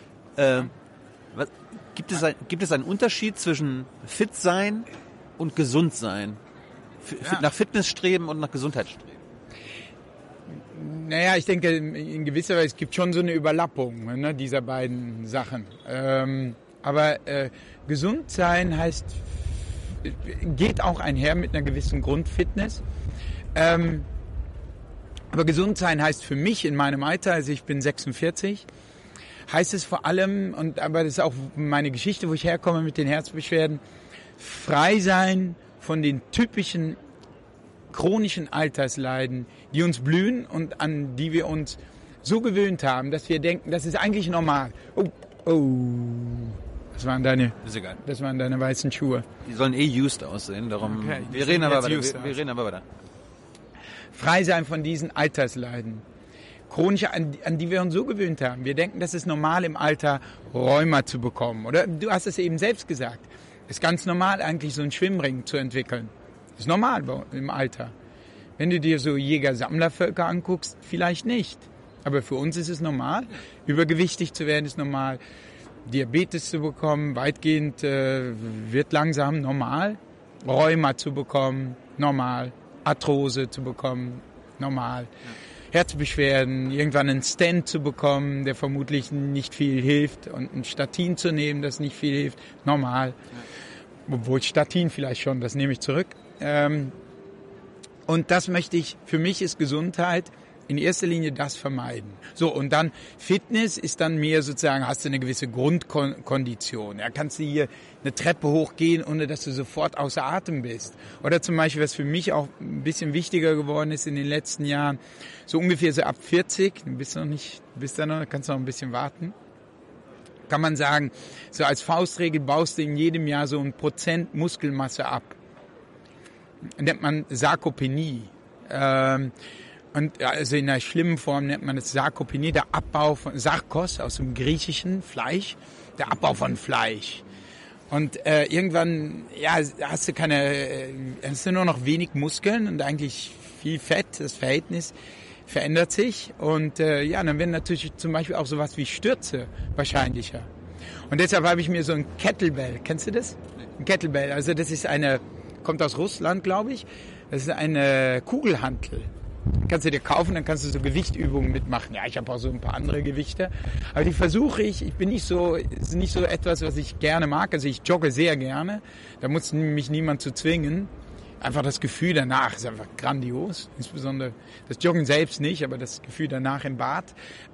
Gibt es einen Unterschied zwischen fit sein und gesund sein? Nach Fitness streben und nach Gesundheit streben? Naja, ich denke, in gewisser Weise, es gibt schon so eine Überlappung, ne, dieser beiden Sachen. Aber gesund sein geht auch einher mit einer gewissen Grundfitness. Aber gesund sein heißt für mich in meinem Alter, also ich bin 46, heißt es vor allem, aber das ist auch meine Geschichte, wo ich herkomme mit den Herzbeschwerden, frei sein von den typischen chronischen Altersleiden, die uns blühen und an die wir uns so gewöhnt haben, dass wir denken, das ist eigentlich normal. Das waren deine weißen Schuhe. Die sollen used aussehen, darum. Okay, wir reden aber weiter. Frei sein von diesen Altersleiden. Chronische, an die wir uns so gewöhnt haben. Wir denken, das ist normal im Alter, Rheuma zu bekommen. Oder du hast es eben selbst gesagt. Es ist ganz normal, eigentlich so einen Schwimmring zu entwickeln. Das ist normal im Alter. Wenn du dir so Jäger-Sammlervölker anguckst, vielleicht nicht. Aber für uns ist es normal. Übergewichtig zu werden ist normal. Diabetes zu bekommen, weitgehend wird langsam normal. Rheuma zu bekommen, normal. Arthrose zu bekommen, normal. Herzbeschwerden, irgendwann einen Stent zu bekommen, der vermutlich nicht viel hilft. Und ein Statin zu nehmen, das nicht viel hilft, normal. Obwohl Statin vielleicht schon, das nehme ich zurück. Und das für mich ist Gesundheit in erster Linie das vermeiden. So, und dann Fitness ist dann mehr sozusagen, hast du eine gewisse Grundkondition. Ja, kannst du hier eine Treppe hochgehen, ohne dass du sofort außer Atem bist. Oder zum Beispiel, was für mich auch ein bisschen wichtiger geworden ist in den letzten Jahren, so ungefähr so ab 40, kannst du noch ein bisschen warten, kann man sagen, so als Faustregel baust du in jedem Jahr so 1% Muskelmasse ab. Nennt man Sarkopenie. Und also in einer schlimmen Form nennt man es Sarkopenie, der Abbau von Sarkos aus dem griechischen Fleisch, der Abbau von Fleisch. Und irgendwann hast du nur noch wenig Muskeln und eigentlich viel Fett, das Verhältnis verändert sich und dann werden natürlich zum Beispiel auch sowas wie Stürze wahrscheinlicher. Und deshalb habe ich mir so ein Kettlebell, kennst du das? Ein Kettlebell, also das ist kommt aus Russland, glaube ich, das ist eine Kugelhantel. Kannst du dir kaufen, dann kannst du so Gewichtübungen mitmachen. Ja, ich habe auch so ein paar andere Gewichte. Aber die versuche ich bin nicht so, ist nicht so etwas, was ich gerne mag. Also ich jogge sehr gerne. Da muss mich niemand zu zwingen. Einfach das Gefühl danach ist einfach grandios. Insbesondere das Joggen selbst nicht, aber das Gefühl danach im Bad.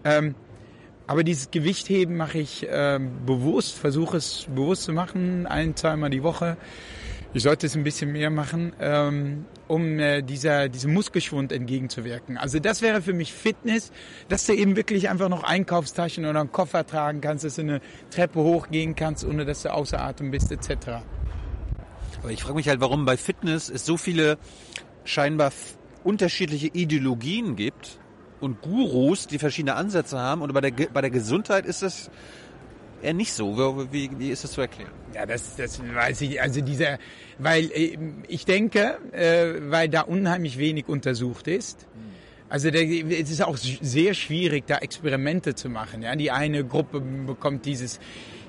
Aber dieses Gewichtheben mache ich bewusst, versuche es bewusst zu machen, 1-2 Mal die Woche. Ich sollte es ein bisschen mehr machen, um diesem Muskelschwund entgegenzuwirken. Also das wäre für mich Fitness, dass du eben wirklich einfach noch Einkaufstaschen oder einen Koffer tragen kannst, dass du eine Treppe hochgehen kannst, ohne dass du außer Atem bist, etc. Aber ich frage mich halt, warum bei Fitness es so viele scheinbar unterschiedliche Ideologien gibt und Gurus, die verschiedene Ansätze haben. Und bei der Gesundheit ist das eher nicht so. Wie ist das zu erklären? Ja, das weiß ich. Also weil ich denke, weil da unheimlich wenig untersucht ist. Also es ist auch sehr schwierig, da Experimente zu machen. Ja, die eine Gruppe bekommt dieses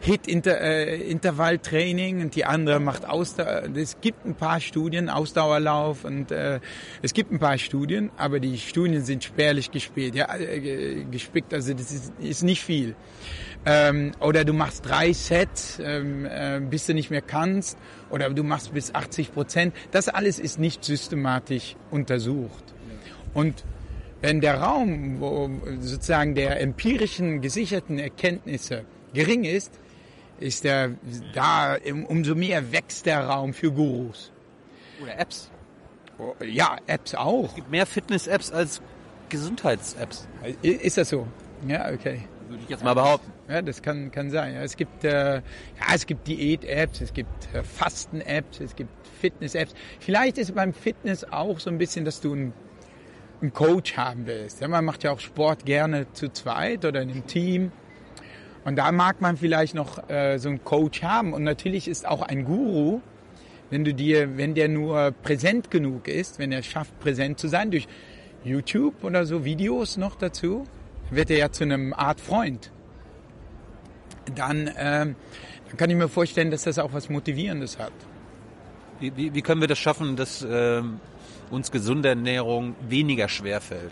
HIIT-Intervalltraining und die andere macht Ausdauer. Es gibt ein paar Studien, Ausdauerlauf und es gibt ein paar Studien, aber die Studien sind spärlich gespickt. Also das ist nicht viel. Oder du machst 3 Sets, bis du nicht mehr kannst, oder du machst bis 80%. Das alles ist nicht systematisch untersucht. Und wenn der Raum, wo sozusagen der empirischen gesicherten Erkenntnisse gering ist umso mehr wächst der Raum für Gurus. Oder Apps. Ja, Apps auch. Es gibt mehr Fitness-Apps als Gesundheits-Apps. Ist das so? Ja, okay. Würde ich jetzt mal behaupten. Ja, das kann sein. Ja, es gibt Diät-Apps, es gibt Fasten-Apps, es gibt Fitness-Apps. Vielleicht ist beim Fitness auch so ein bisschen, dass du einen Coach haben willst. Ja, man macht ja auch Sport gerne zu zweit oder in einem Team. Und da mag man vielleicht noch so einen Coach haben. Und natürlich ist auch ein Guru, wenn der nur präsent genug ist, wenn er schafft, präsent zu sein, durch YouTube oder so Videos noch dazu, wird er ja zu einem Art Freund. Dann kann ich mir vorstellen, dass das auch was Motivierendes hat. Wie können wir das schaffen, dass uns gesunde Ernährung weniger schwer fällt?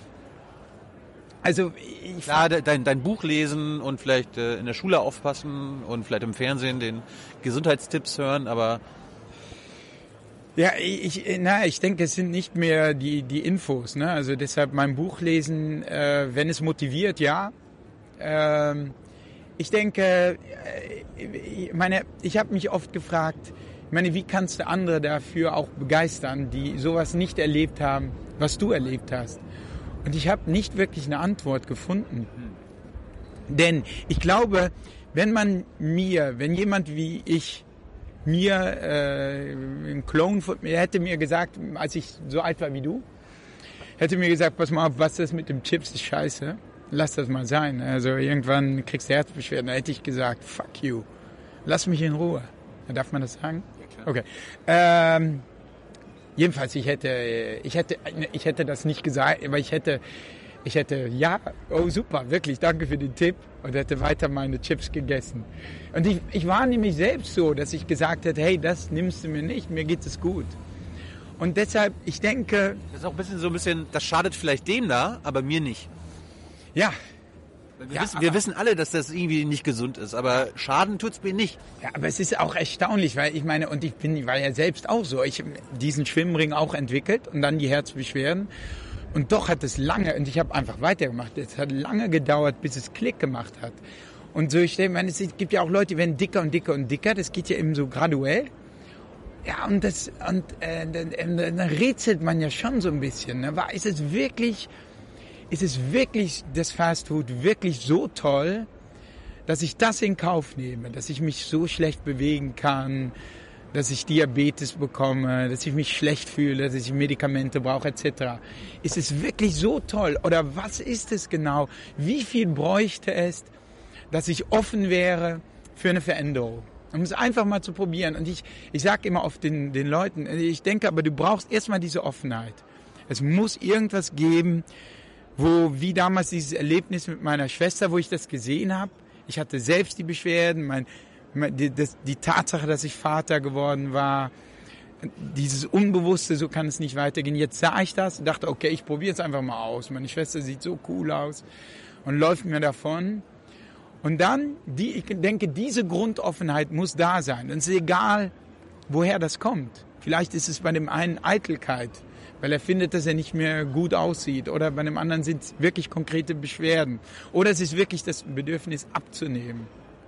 Also klar, dein Buch lesen und vielleicht in der Schule aufpassen und vielleicht im Fernsehen den Gesundheitstipps hören, aber ja, ich denke, es sind nicht mehr die Infos, ne? Also deshalb mein Buch lesen, wenn es motiviert, ja. Ich denke, ich habe mich oft gefragt, wie kannst du andere dafür auch begeistern, die sowas nicht erlebt haben, was du erlebt hast? Und ich habe nicht wirklich eine Antwort gefunden. Denn ich glaube, wenn jemand wie ich ein Clone von mir hätte mir gesagt, als ich so alt war wie du, hätte mir gesagt, pass mal auf, was das mit dem Chips ist scheiße, lass das mal sein. Also irgendwann kriegst du Herzbeschwerden, da hätte ich gesagt, fuck you, lass mich in Ruhe. Darf man das sagen? Okay. Jedenfalls, ich hätte das nicht gesagt, aber ich hätte, ja, oh super, wirklich, danke für den Tipp, und hätte weiter meine Chips gegessen. Und ich war nämlich selbst so, dass ich gesagt hätte, hey, das nimmst du mir nicht, mir geht es gut. Und deshalb, ich denke... Das ist auch ein bisschen, das schadet vielleicht dem da, aber mir nicht. Ja, Wir wissen alle, dass das irgendwie nicht gesund ist, aber Schaden tut's mir nicht. Ja, aber es ist auch erstaunlich, weil ich meine, und war ja selbst auch so. Ich habe diesen Schwimmring auch entwickelt und dann die Herzbeschwerden. Und doch hat es lange, und ich habe einfach weitergemacht, es hat lange gedauert, bis es Klick gemacht hat. Und so, ich meine, es gibt ja auch Leute, die werden dicker und dicker und dicker, das geht ja eben so graduell. Ja, und dann rätselt man ja schon so ein bisschen. Ne? Ist es wirklich das Fastfood wirklich so toll, dass ich das in Kauf nehme, dass ich mich so schlecht bewegen kann, dass ich Diabetes bekomme, dass ich mich schlecht fühle, dass ich Medikamente brauche, etc. Ist es wirklich so toll? Oder was ist es genau? Wie viel bräuchte es, dass ich offen wäre für eine Veränderung? Um es einfach mal zu probieren. Und ich sage immer oft den Leuten, ich denke aber, du brauchst erstmal diese Offenheit. Es muss irgendwas geben, wie damals dieses Erlebnis mit meiner Schwester, wo ich das gesehen habe. Ich hatte selbst die Beschwerden, die Tatsache, dass ich Vater geworden war, dieses Unbewusste, so kann es nicht weitergehen. Jetzt sah ich das und dachte, okay, ich probiere es einfach mal aus. Meine Schwester sieht so cool aus und läuft mir davon. Und dann, ich denke, diese Grundoffenheit muss da sein. Und es ist egal, woher das kommt. Vielleicht ist es bei dem einen Eitelkeit, weil er findet, dass er nicht mehr gut aussieht. Oder bei dem anderen sind es wirklich konkrete Beschwerden. Oder es ist wirklich das Bedürfnis abzunehmen.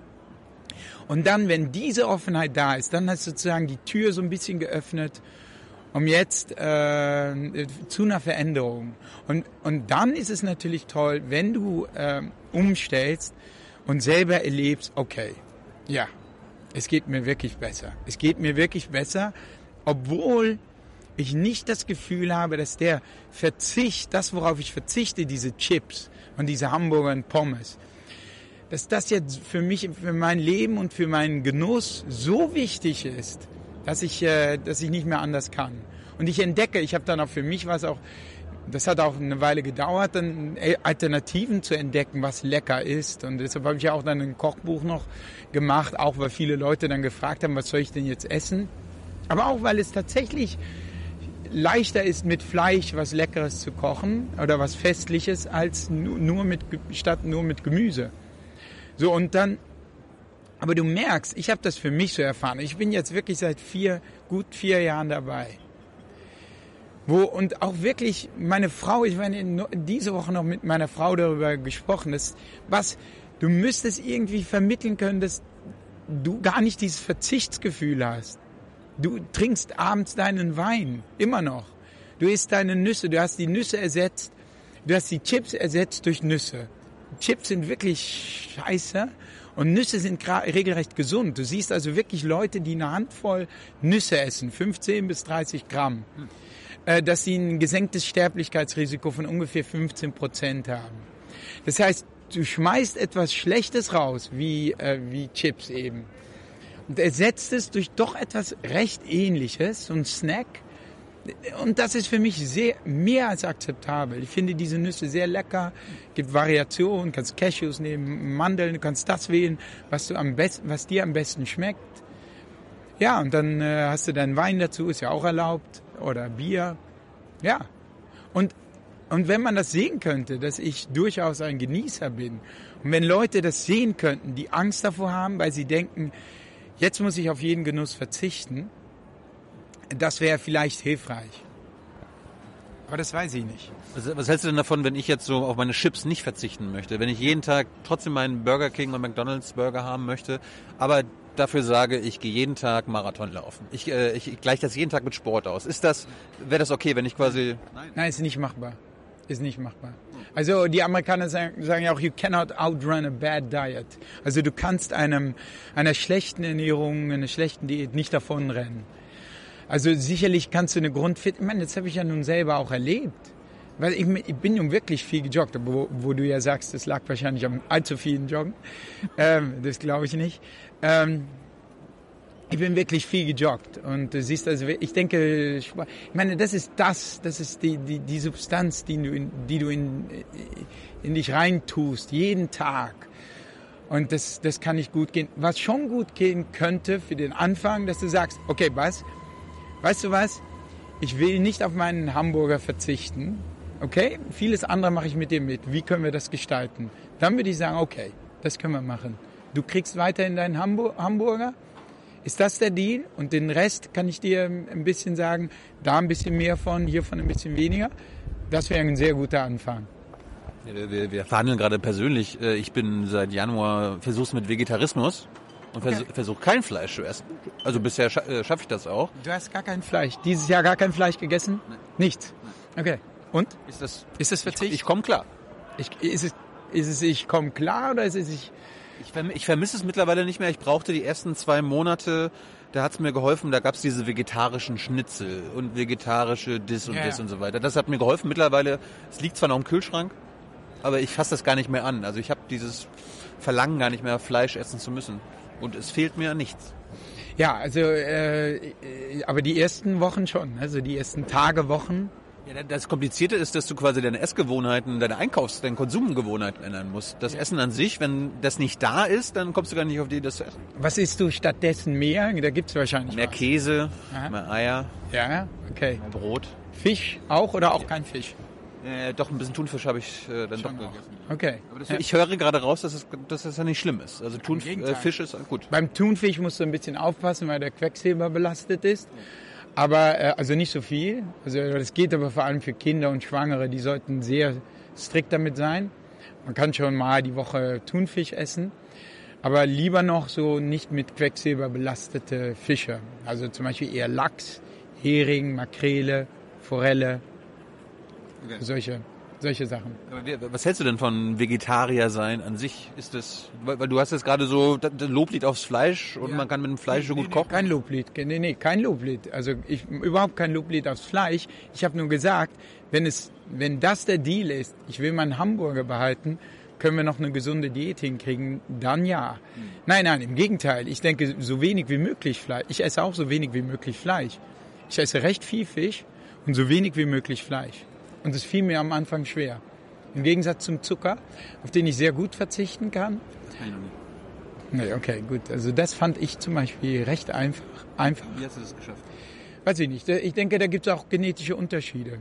Und dann, wenn diese Offenheit da ist, dann hast du sozusagen die Tür so ein bisschen geöffnet, um jetzt zu einer Veränderung. Und dann ist es natürlich toll, wenn du umstellst und selber erlebst, okay, ja, es geht mir wirklich besser. Es geht mir wirklich besser, obwohl ich nicht das Gefühl habe, dass der Verzicht, das worauf ich verzichte, diese Chips und diese Hamburger und Pommes, dass das jetzt für mich, für mein Leben und für meinen Genuss so wichtig ist, dass ich nicht mehr anders kann. Und ich entdecke, ich habe dann auch für mich das hat auch eine Weile gedauert, dann Alternativen zu entdecken, was lecker ist. Und deshalb habe ich ja auch dann ein Kochbuch noch gemacht, auch weil viele Leute dann gefragt haben, was soll ich denn jetzt essen? Aber auch, weil es tatsächlich leichter ist, mit Fleisch was Leckeres zu kochen oder was Festliches, als statt nur mit Gemüse. So, und dann, aber du merkst, ich habe das für mich so erfahren. Ich bin jetzt wirklich seit gut 4 Jahren dabei. Und auch wirklich meine Frau, ich meine, diese Woche noch mit meiner Frau darüber gesprochen, du müsstest irgendwie vermitteln können, dass du gar nicht dieses Verzichtsgefühl hast. Du trinkst abends deinen Wein, immer noch. Du isst deine Nüsse, du hast die Nüsse ersetzt, du hast die Chips ersetzt durch Nüsse. Chips sind wirklich scheiße und Nüsse sind regelrecht gesund. Du siehst also wirklich Leute, die eine Handvoll Nüsse essen, 15 bis 30 Gramm. Dass sie ein gesenktes Sterblichkeitsrisiko von ungefähr 15% haben. Das heißt, du schmeißt etwas Schlechtes raus, wie Chips eben, und ersetzt es durch doch etwas recht Ähnliches, so ein Snack. Und das ist für mich mehr als akzeptabel. Ich finde diese Nüsse sehr lecker, gibt Variationen, kannst Cashews nehmen, Mandeln, du kannst das wählen, was dir am besten schmeckt. Ja, und dann hast du deinen Wein dazu, ist ja auch erlaubt. Oder Bier, ja. Und wenn man das sehen könnte, dass ich durchaus ein Genießer bin, und wenn Leute das sehen könnten, die Angst davor haben, weil sie denken, jetzt muss ich auf jeden Genuss verzichten, das wäre vielleicht hilfreich. Aber das weiß ich nicht. Was hältst du denn davon, wenn ich jetzt so auf meine Chips nicht verzichten möchte? Wenn ich jeden Tag trotzdem meinen Burger King und McDonald's Burger haben möchte, aber dafür sage, ich gehe jeden Tag Marathon laufen. Ich gleiche das jeden Tag mit Sport aus. Wäre das okay, wenn ich quasi... Nein, ist nicht machbar. Ist nicht machbar. Also die Amerikaner sagen ja auch, you cannot outrun a bad diet. Also du kannst einer schlechten Ernährung, einer schlechten Diät nicht davonrennen. Also sicherlich kannst du eine ich meine, das habe ich ja nun selber auch erlebt. Weil ich bin nun wirklich viel gejoggt, wo du ja sagst, das lag wahrscheinlich am allzu vielen Joggen. Das glaube ich nicht. Ich bin wirklich viel gejoggt und du siehst also, ich denke, ich meine, das ist die Substanz, die du in dich reintust, jeden Tag. Und das kann nicht gut gehen. Was schon gut gehen könnte für den Anfang, dass du sagst, okay, weißt du was? Ich will nicht auf meinen Hamburger verzichten. Okay? Vieles andere mache ich mit dir mit. Wie können wir das gestalten? Dann würde ich sagen, okay, das können wir machen. Du kriegst weiterhin deinen Hamburger. Ist das der Deal? Und den Rest kann ich dir ein bisschen sagen, da ein bisschen mehr von, hiervon ein bisschen weniger. Das wäre ein sehr guter Anfang. Wir verhandeln gerade persönlich. Ich bin seit Januar, versuch's mit Vegetarismus und versuche kein Fleisch zu essen. Also bisher schaffe ich das auch. Du hast gar kein Fleisch. Dieses Jahr gar kein Fleisch gegessen? Nein. Nichts? Okay. Und? Ist das Verzicht? Ich komme klar. Ist es ich komme klar oder ist es Ich vermisse es mittlerweile nicht mehr. Ich brauchte die ersten 2 Monate, da hat es mir geholfen, da gab es diese vegetarischen Schnitzel und vegetarische das und so weiter. Das hat mir geholfen. Mittlerweile, es liegt zwar noch im Kühlschrank, aber ich fasse das gar nicht mehr an. Also ich habe dieses Verlangen gar nicht mehr, Fleisch essen zu müssen. Und es fehlt mir an nichts. Ja, also, aber die ersten Wochen schon. Also die ersten Tage, Wochen. Ja, das Komplizierte ist, dass du quasi deine Essgewohnheiten, deine Konsumgewohnheiten ändern musst. Das Essen an sich, wenn das nicht da ist, dann kommst du gar nicht auf die Idee, das zu essen. Was isst du stattdessen mehr? Da gibt's wahrscheinlich mehr was. Käse, Aha. mehr Eier, ja, okay. mehr Brot. Fisch auch oder auch kein Fisch? Doch, ein bisschen Thunfisch habe ich dann doch gegessen. Okay. Aber ich höre gerade raus, dass das ja nicht schlimm ist. Also Fisch ist gut. Beim Thunfisch musst du ein bisschen aufpassen, weil der Quecksilber belastet ist. Aber also nicht so viel. Also das geht aber vor allem für Kinder und Schwangere. Die sollten sehr strikt damit sein. Man kann schon mal die Woche Thunfisch essen. Aber lieber noch so nicht mit Quecksilber belastete Fische. Also zum Beispiel eher Lachs, Hering, Makrele, Forelle. Okay. Solche Sachen. Aber was hältst du denn von Vegetarier sein an sich? Ist das, weil du hast jetzt gerade so das Loblied aufs Fleisch und man kann mit dem Fleisch so gut kochen? Kein Loblied. Nee, kein Loblied. Also überhaupt kein Loblied aufs Fleisch. Ich habe nur gesagt, wenn das der Deal ist, ich will meinen Hamburger behalten, können wir noch eine gesunde Diät hinkriegen, dann ja. Nein, im Gegenteil. Ich denke, so wenig wie möglich Fleisch. Ich esse auch so wenig wie möglich Fleisch. Ich esse recht viel Fisch und so wenig wie möglich Fleisch. Und es fiel mir am Anfang schwer. Im Gegensatz zum Zucker, auf den ich sehr gut verzichten kann. Das kann ich noch nicht. Nee, okay, gut. Also das fand ich zum Beispiel recht einfach. Wie hast du das geschafft? Weiß ich nicht. Ich denke, da gibt es auch genetische Unterschiede.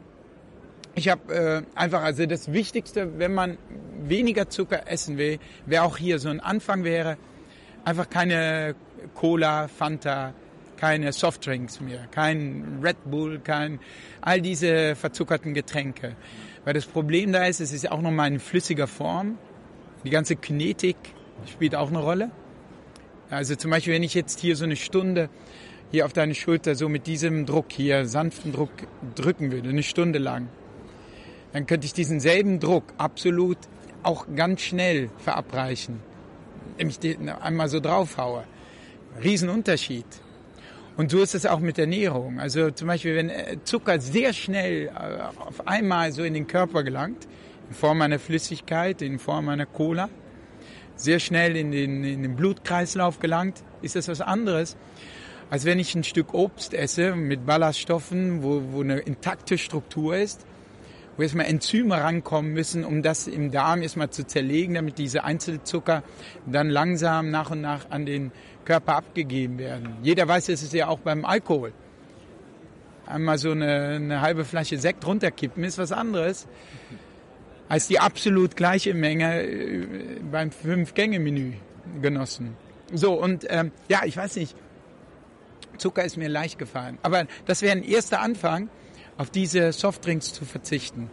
Ich habe also das Wichtigste, wenn man weniger Zucker essen will, wäre auch hier so ein Anfang wäre, einfach keine Cola, Fanta, keine Softdrinks mehr, kein Red Bull, all diese verzuckerten Getränke. Weil das Problem da ist, es ist auch nochmal in flüssiger Form. Die ganze Kinetik spielt auch eine Rolle. Also zum Beispiel, wenn ich jetzt hier so eine Stunde hier auf deine Schulter so mit diesem Druck hier, sanften Druck drücken würde, eine Stunde lang, dann könnte ich diesen selben Druck absolut auch ganz schnell verabreichen. Wenn ich den einmal so draufhaue. Riesenunterschied. Und so ist es auch mit Ernährung. Also zum Beispiel, wenn Zucker sehr schnell auf einmal so in den Körper gelangt, in Form einer Flüssigkeit, in Form einer Cola, sehr schnell in den Blutkreislauf gelangt, ist das was anderes, als wenn ich ein Stück Obst esse mit Ballaststoffen, wo eine intakte Struktur ist, wo erstmal Enzyme rankommen müssen, um das im Darm erstmal zu zerlegen, damit diese Einzelzucker dann langsam nach und nach an den Körper abgegeben werden. Jeder weiß, es ist ja auch beim Alkohol. Einmal so eine halbe Flasche Sekt runterkippen ist was anderes als die absolut gleiche Menge beim 5-Gänge-Menü genossen. So, und ich weiß nicht, Zucker ist mir leicht gefallen. Aber das wäre ein erster Anfang, auf diese Softdrinks zu verzichten.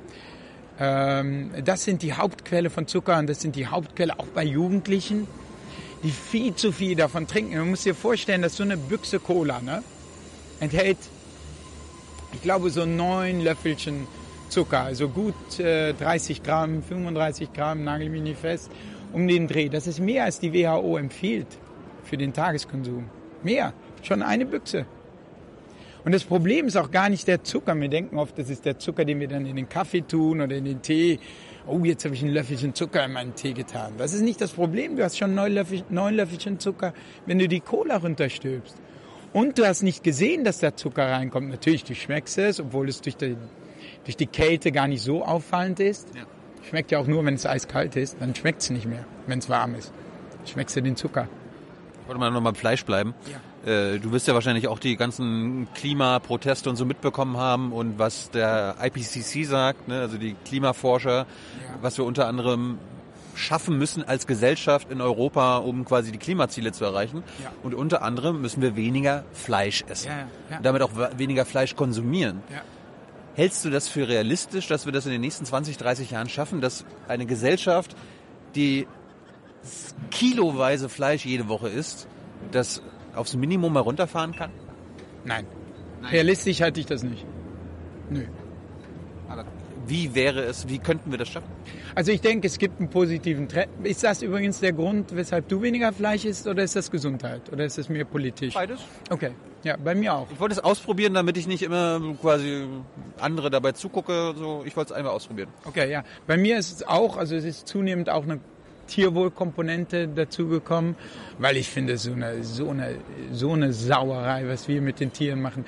Das sind die Hauptquelle von Zucker und das sind die Hauptquelle auch bei Jugendlichen, die viel zu viel davon trinken. Man muss sich vorstellen, dass so eine Büchse Cola enthält, ich glaube, so 9 Löffelchen Zucker, also gut 30 Gramm, 35 Gramm, nagel mich nicht fest, um den Dreh. Das ist mehr, als die WHO empfiehlt für den Tageskonsum. Mehr, schon eine Büchse. Und das Problem ist auch gar nicht der Zucker. Wir denken oft, das ist der Zucker, den wir dann in den Kaffee tun oder in den Tee. Oh, jetzt habe ich ein Löffelchen Zucker in meinen Tee getan. Das ist nicht das Problem. Du hast schon 9 Löffelchen Zucker, wenn du die Cola runterstülpst. Und du hast nicht gesehen, dass da Zucker reinkommt. Natürlich, du schmeckst es, obwohl es durch die Kälte gar nicht so auffallend ist. Ja. Schmeckt ja auch nur, wenn es eiskalt ist. Dann schmeckt es nicht mehr, wenn es warm ist. Schmeckst du den Zucker. Ich wollte mal noch beim Fleisch bleiben. Ja. Du wirst ja wahrscheinlich auch die ganzen Klimaproteste und so mitbekommen haben und was der IPCC sagt, ne? Also die Klimaforscher, was wir unter anderem schaffen müssen als Gesellschaft in Europa, um quasi die Klimaziele zu erreichen. Ja. Und unter anderem müssen wir weniger Fleisch essen. Und damit auch weniger Fleisch konsumieren. Ja. Hältst du das für realistisch, dass wir das in den nächsten 20, 30 Jahren schaffen, dass eine Gesellschaft, die kiloweise Fleisch jede Woche isst, das aufs Minimum herunterfahren kann? Nein. Realistisch halte ich das nicht. Nö. Aber wie wäre es, wie könnten wir das schaffen? Also ich denke, es gibt einen positiven Trend. Ist das übrigens der Grund, weshalb du weniger Fleisch isst, oder ist das Gesundheit? Oder ist das mehr politisch? Beides. Okay, ja, bei mir auch. Ich wollte es ausprobieren, damit ich nicht immer quasi andere dabei zugucke. So, ich wollte es einmal ausprobieren. Okay, ja. Bei mir ist es auch, also es ist zunehmend auch eine Tierwohlkomponente dazugekommen, weil ich finde, so eine Sauerei, was wir mit den Tieren machen.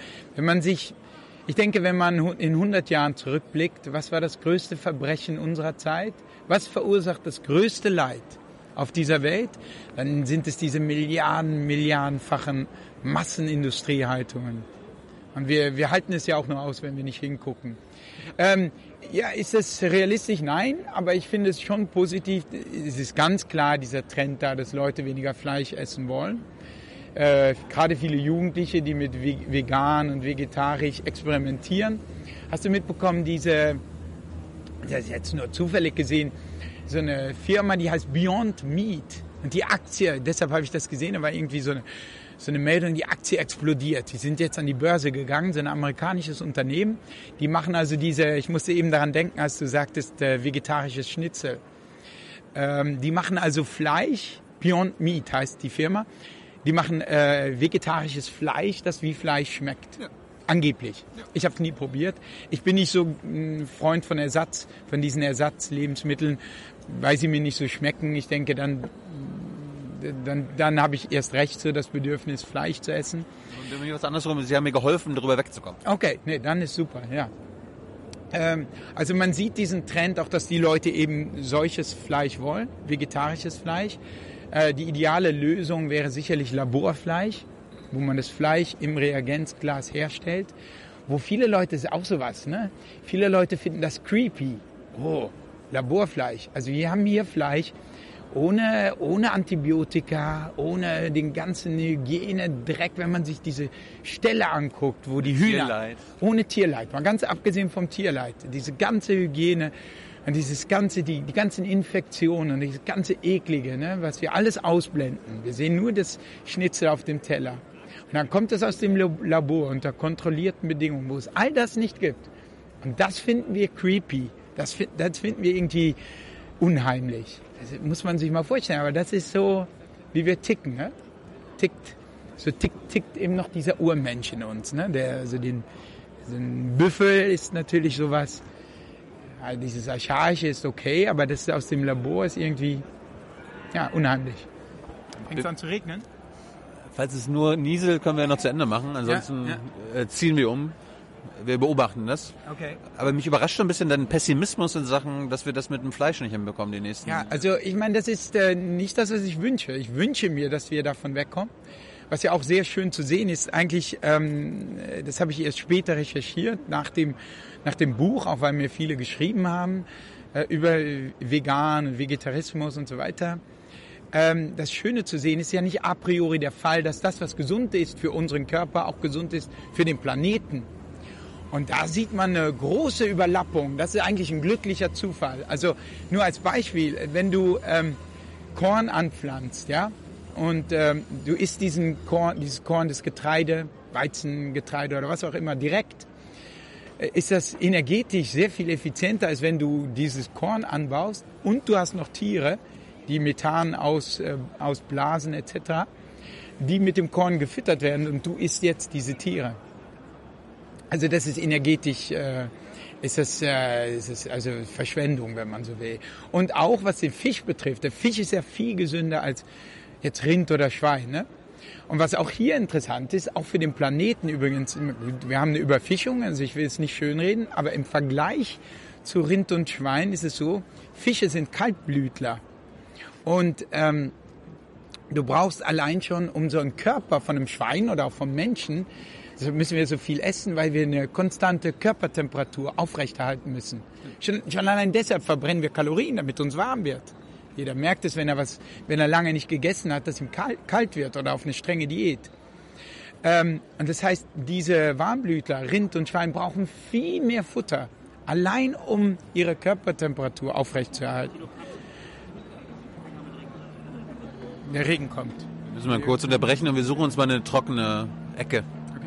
Ich denke, wenn man in 100 Jahren zurückblickt, was war das größte Verbrechen unserer Zeit? Was verursacht das größte Leid auf dieser Welt? Dann sind es diese milliardenfachen Massenindustriehaltungen. Und wir halten es ja auch nur aus, wenn wir nicht hingucken. Ja, ist es realistisch? Nein, aber ich finde es schon positiv. Es ist ganz klar dieser Trend da, dass Leute weniger Fleisch essen wollen. Gerade viele Jugendliche, die mit vegan und vegetarisch experimentieren. Hast du mitbekommen, das ist jetzt nur zufällig gesehen, so eine Firma, die heißt Beyond Meat. Und die Aktie, deshalb habe ich das gesehen, da war irgendwie so eine Meldung, die Aktie explodiert. Die sind jetzt an die Börse gegangen, sind ein amerikanisches Unternehmen. Die machen also ich musste eben daran denken, als du sagtest, vegetarisches Schnitzel. Die machen also Fleisch, Beyond Meat heißt die Firma. Die machen vegetarisches Fleisch, das wie Fleisch schmeckt. Ja. Angeblich. Ja. Ich habe es nie probiert. Ich bin nicht so ein Freund von diesen Ersatzlebensmitteln, weil sie mir nicht so schmecken. Ich denke, dann habe ich erst recht so das Bedürfnis, Fleisch zu essen. Und wenn was andersrum, Sie haben mir geholfen, darüber wegzukommen. Okay, nee, dann ist super, ja. Also man sieht diesen Trend auch, dass die Leute eben solches Fleisch wollen, vegetarisches Fleisch. Die ideale Lösung wäre sicherlich Laborfleisch, wo man das Fleisch im Reagenzglas herstellt. Wo viele Leute, das ist auch sowas, ne? Viele Leute finden das creepy. Oh, Laborfleisch. Also wir haben hier Fleisch ohne Antibiotika, ohne den ganzen Hygienedreck, wenn man sich diese Stelle anguckt, wo die Hühner... Tierleid. Ohne Tierleid, mal ganz abgesehen vom Tierleid. Diese ganze Hygiene... Und die ganzen Infektionen, dieses ganze Eklige, ne, was wir alles ausblenden. Wir sehen nur das Schnitzel auf dem Teller. Und dann kommt es aus dem Labor unter kontrollierten Bedingungen, wo es all das nicht gibt. Und das finden wir creepy. Das finden wir irgendwie unheimlich. Das muss man sich mal vorstellen. Aber das ist so, wie wir ticken, ne? Tickt eben noch dieser Urmensch in uns, ne? So ein Büffel ist natürlich sowas. Also dieses Archaische ist okay, aber das aus dem Labor ist irgendwie, ja, unheimlich. Fängt es an zu regnen? Falls es nur nieselt, können wir noch zu Ende machen. Ansonsten ziehen wir um. Wir beobachten das. Okay. Aber mich überrascht schon ein bisschen dein Pessimismus in Sachen, dass wir das mit dem Fleisch nicht hinbekommen, die nächsten... Ja, also ich meine, das ist nicht das, was ich wünsche. Ich wünsche mir, dass wir davon wegkommen. Was ja auch sehr schön zu sehen ist, eigentlich, das habe ich erst später recherchiert, nach dem Buch, auch weil mir viele geschrieben haben, über Vegan und Vegetarismus und so weiter. Das Schöne zu sehen ist ja nicht a priori der Fall, dass das, was gesund ist für unseren Körper, auch gesund ist für den Planeten. Und da sieht man eine große Überlappung. Das ist eigentlich ein glücklicher Zufall. Also nur als Beispiel, wenn du Korn anpflanzt, ja, und du isst dieses Korn, das Getreide, Weizengetreide oder was auch immer, direkt, ist das energetisch sehr viel effizienter, als wenn du dieses Korn anbaust und du hast noch Tiere, die Methan ausblasen etc., die mit dem Korn gefüttert werden und du isst jetzt diese Tiere. Also das ist energetisch, ist es also Verschwendung, wenn man so will. Und auch was den Fisch betrifft, der Fisch ist ja viel gesünder als jetzt Rind oder Schwein, ne? Und was auch hier interessant ist, auch für den Planeten übrigens, wir haben eine Überfischung, also ich will es nicht schönreden, aber im Vergleich zu Rind und Schwein ist es so, Fische sind Kaltblütler. Und du brauchst allein schon, um so einen Körper von einem Schwein oder auch vom Menschen, also müssen wir so viel essen, weil wir eine konstante Körpertemperatur aufrechterhalten müssen. Schon allein deshalb verbrennen wir Kalorien, damit uns warm wird. Jeder merkt es, wenn er lange nicht gegessen hat, dass ihm kalt wird oder auf eine strenge Diät. Und das heißt, diese Warmblütler, Rind und Schwein, brauchen viel mehr Futter, allein um ihre Körpertemperatur aufrechtzuerhalten. Der Regen kommt. Müssen wir kurz unterbrechen und wir suchen uns mal eine trockene Ecke. Okay.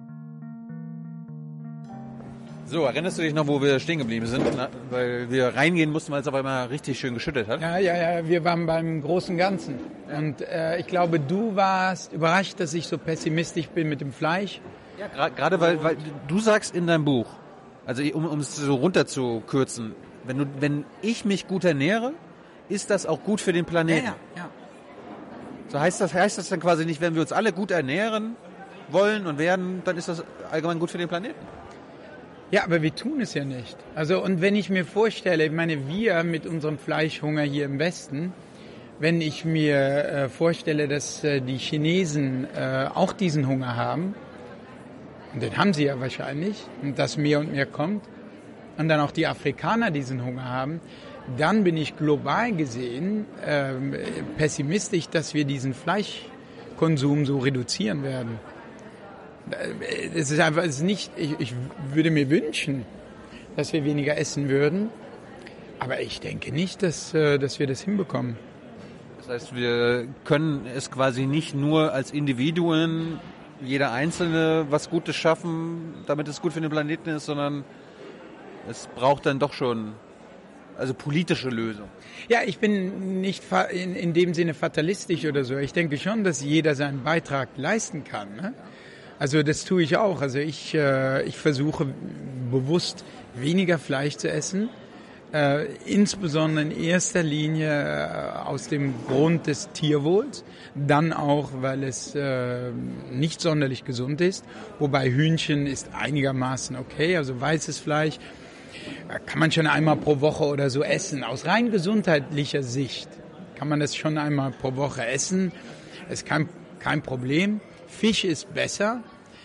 So, erinnerst du dich noch, wo wir stehen geblieben sind? Weil wir reingehen mussten, weil es auf einmal richtig schön geschüttet hat. Ja, wir waren beim großen Ganzen. Ja. Und ich glaube, du warst überrascht, dass ich so pessimistisch bin mit dem Fleisch. Ja, gerade weil du sagst in deinem Buch, also um es so runterzukürzen, wenn ich mich gut ernähre, ist das auch gut für den Planeten. Ja. So heißt das dann quasi nicht, wenn wir uns alle gut ernähren wollen und werden, dann ist das allgemein gut für den Planeten? Ja, aber wir tun es ja nicht. Also, und wenn ich mir vorstelle, ich meine, wir mit unserem Fleischhunger hier im Westen, wenn ich mir vorstelle, dass die Chinesen auch diesen Hunger haben, und den haben sie ja wahrscheinlich, und das mehr und mehr kommt, und dann auch die Afrikaner diesen Hunger haben, dann bin ich global gesehen pessimistisch, dass wir diesen Fleischkonsum so reduzieren werden. Es ist einfach nicht. Ich würde mir wünschen, dass wir weniger essen würden, aber ich denke nicht, dass wir das hinbekommen. Das heißt, wir können es quasi nicht nur als Individuen, jeder Einzelne, was Gutes schaffen, damit es gut für den Planeten ist, sondern es braucht dann doch schon politische Lösung. Ja, ich bin nicht in dem Sinne fatalistisch oder so. Ich denke schon, dass jeder seinen Beitrag leisten kann. Ne? Also das tue ich auch. Also ich versuche bewusst weniger Fleisch zu essen, insbesondere in erster Linie aus dem Grund des Tierwohls, dann auch, weil es nicht sonderlich gesund ist, wobei Hühnchen ist einigermaßen okay, also weißes Fleisch kann man schon einmal pro Woche oder so essen. Aus rein gesundheitlicher Sicht kann man das schon einmal pro Woche essen. Ist kein Problem. Fisch ist besser.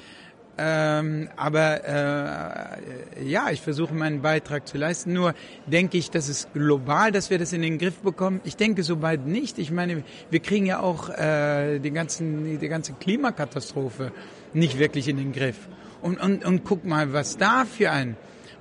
Ich versuche meinen Beitrag zu leisten. Nur denke ich, dass es global, dass wir das in den Griff bekommen. Ich denke so bald nicht. Ich meine, wir kriegen ja auch die ganze Klimakatastrophe nicht wirklich in den Griff. Und guck mal, was da für ein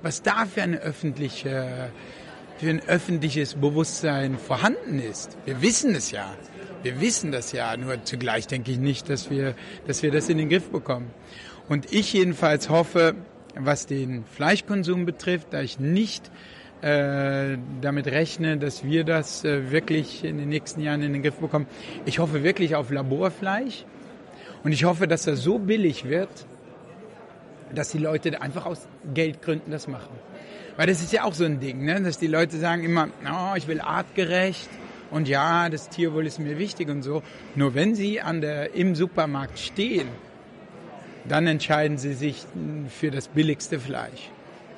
öffentliches Bewusstsein vorhanden ist. Wir wissen es ja. Wir wissen das ja. Nur zugleich denke ich nicht, dass wir das in den Griff bekommen. Und ich jedenfalls hoffe, was den Fleischkonsum betrifft, da ich nicht damit rechne, dass wir das wirklich in den nächsten Jahren in den Griff bekommen. Ich hoffe wirklich auf Laborfleisch und ich hoffe, dass das so billig wird, dass die Leute einfach aus Geldgründen das machen. Weil das ist ja auch so ein Ding, ne? Dass die Leute sagen immer, ich will artgerecht und ja, das Tierwohl ist mir wichtig und so. Nur wenn sie im Supermarkt stehen, dann entscheiden sie sich für das billigste Fleisch.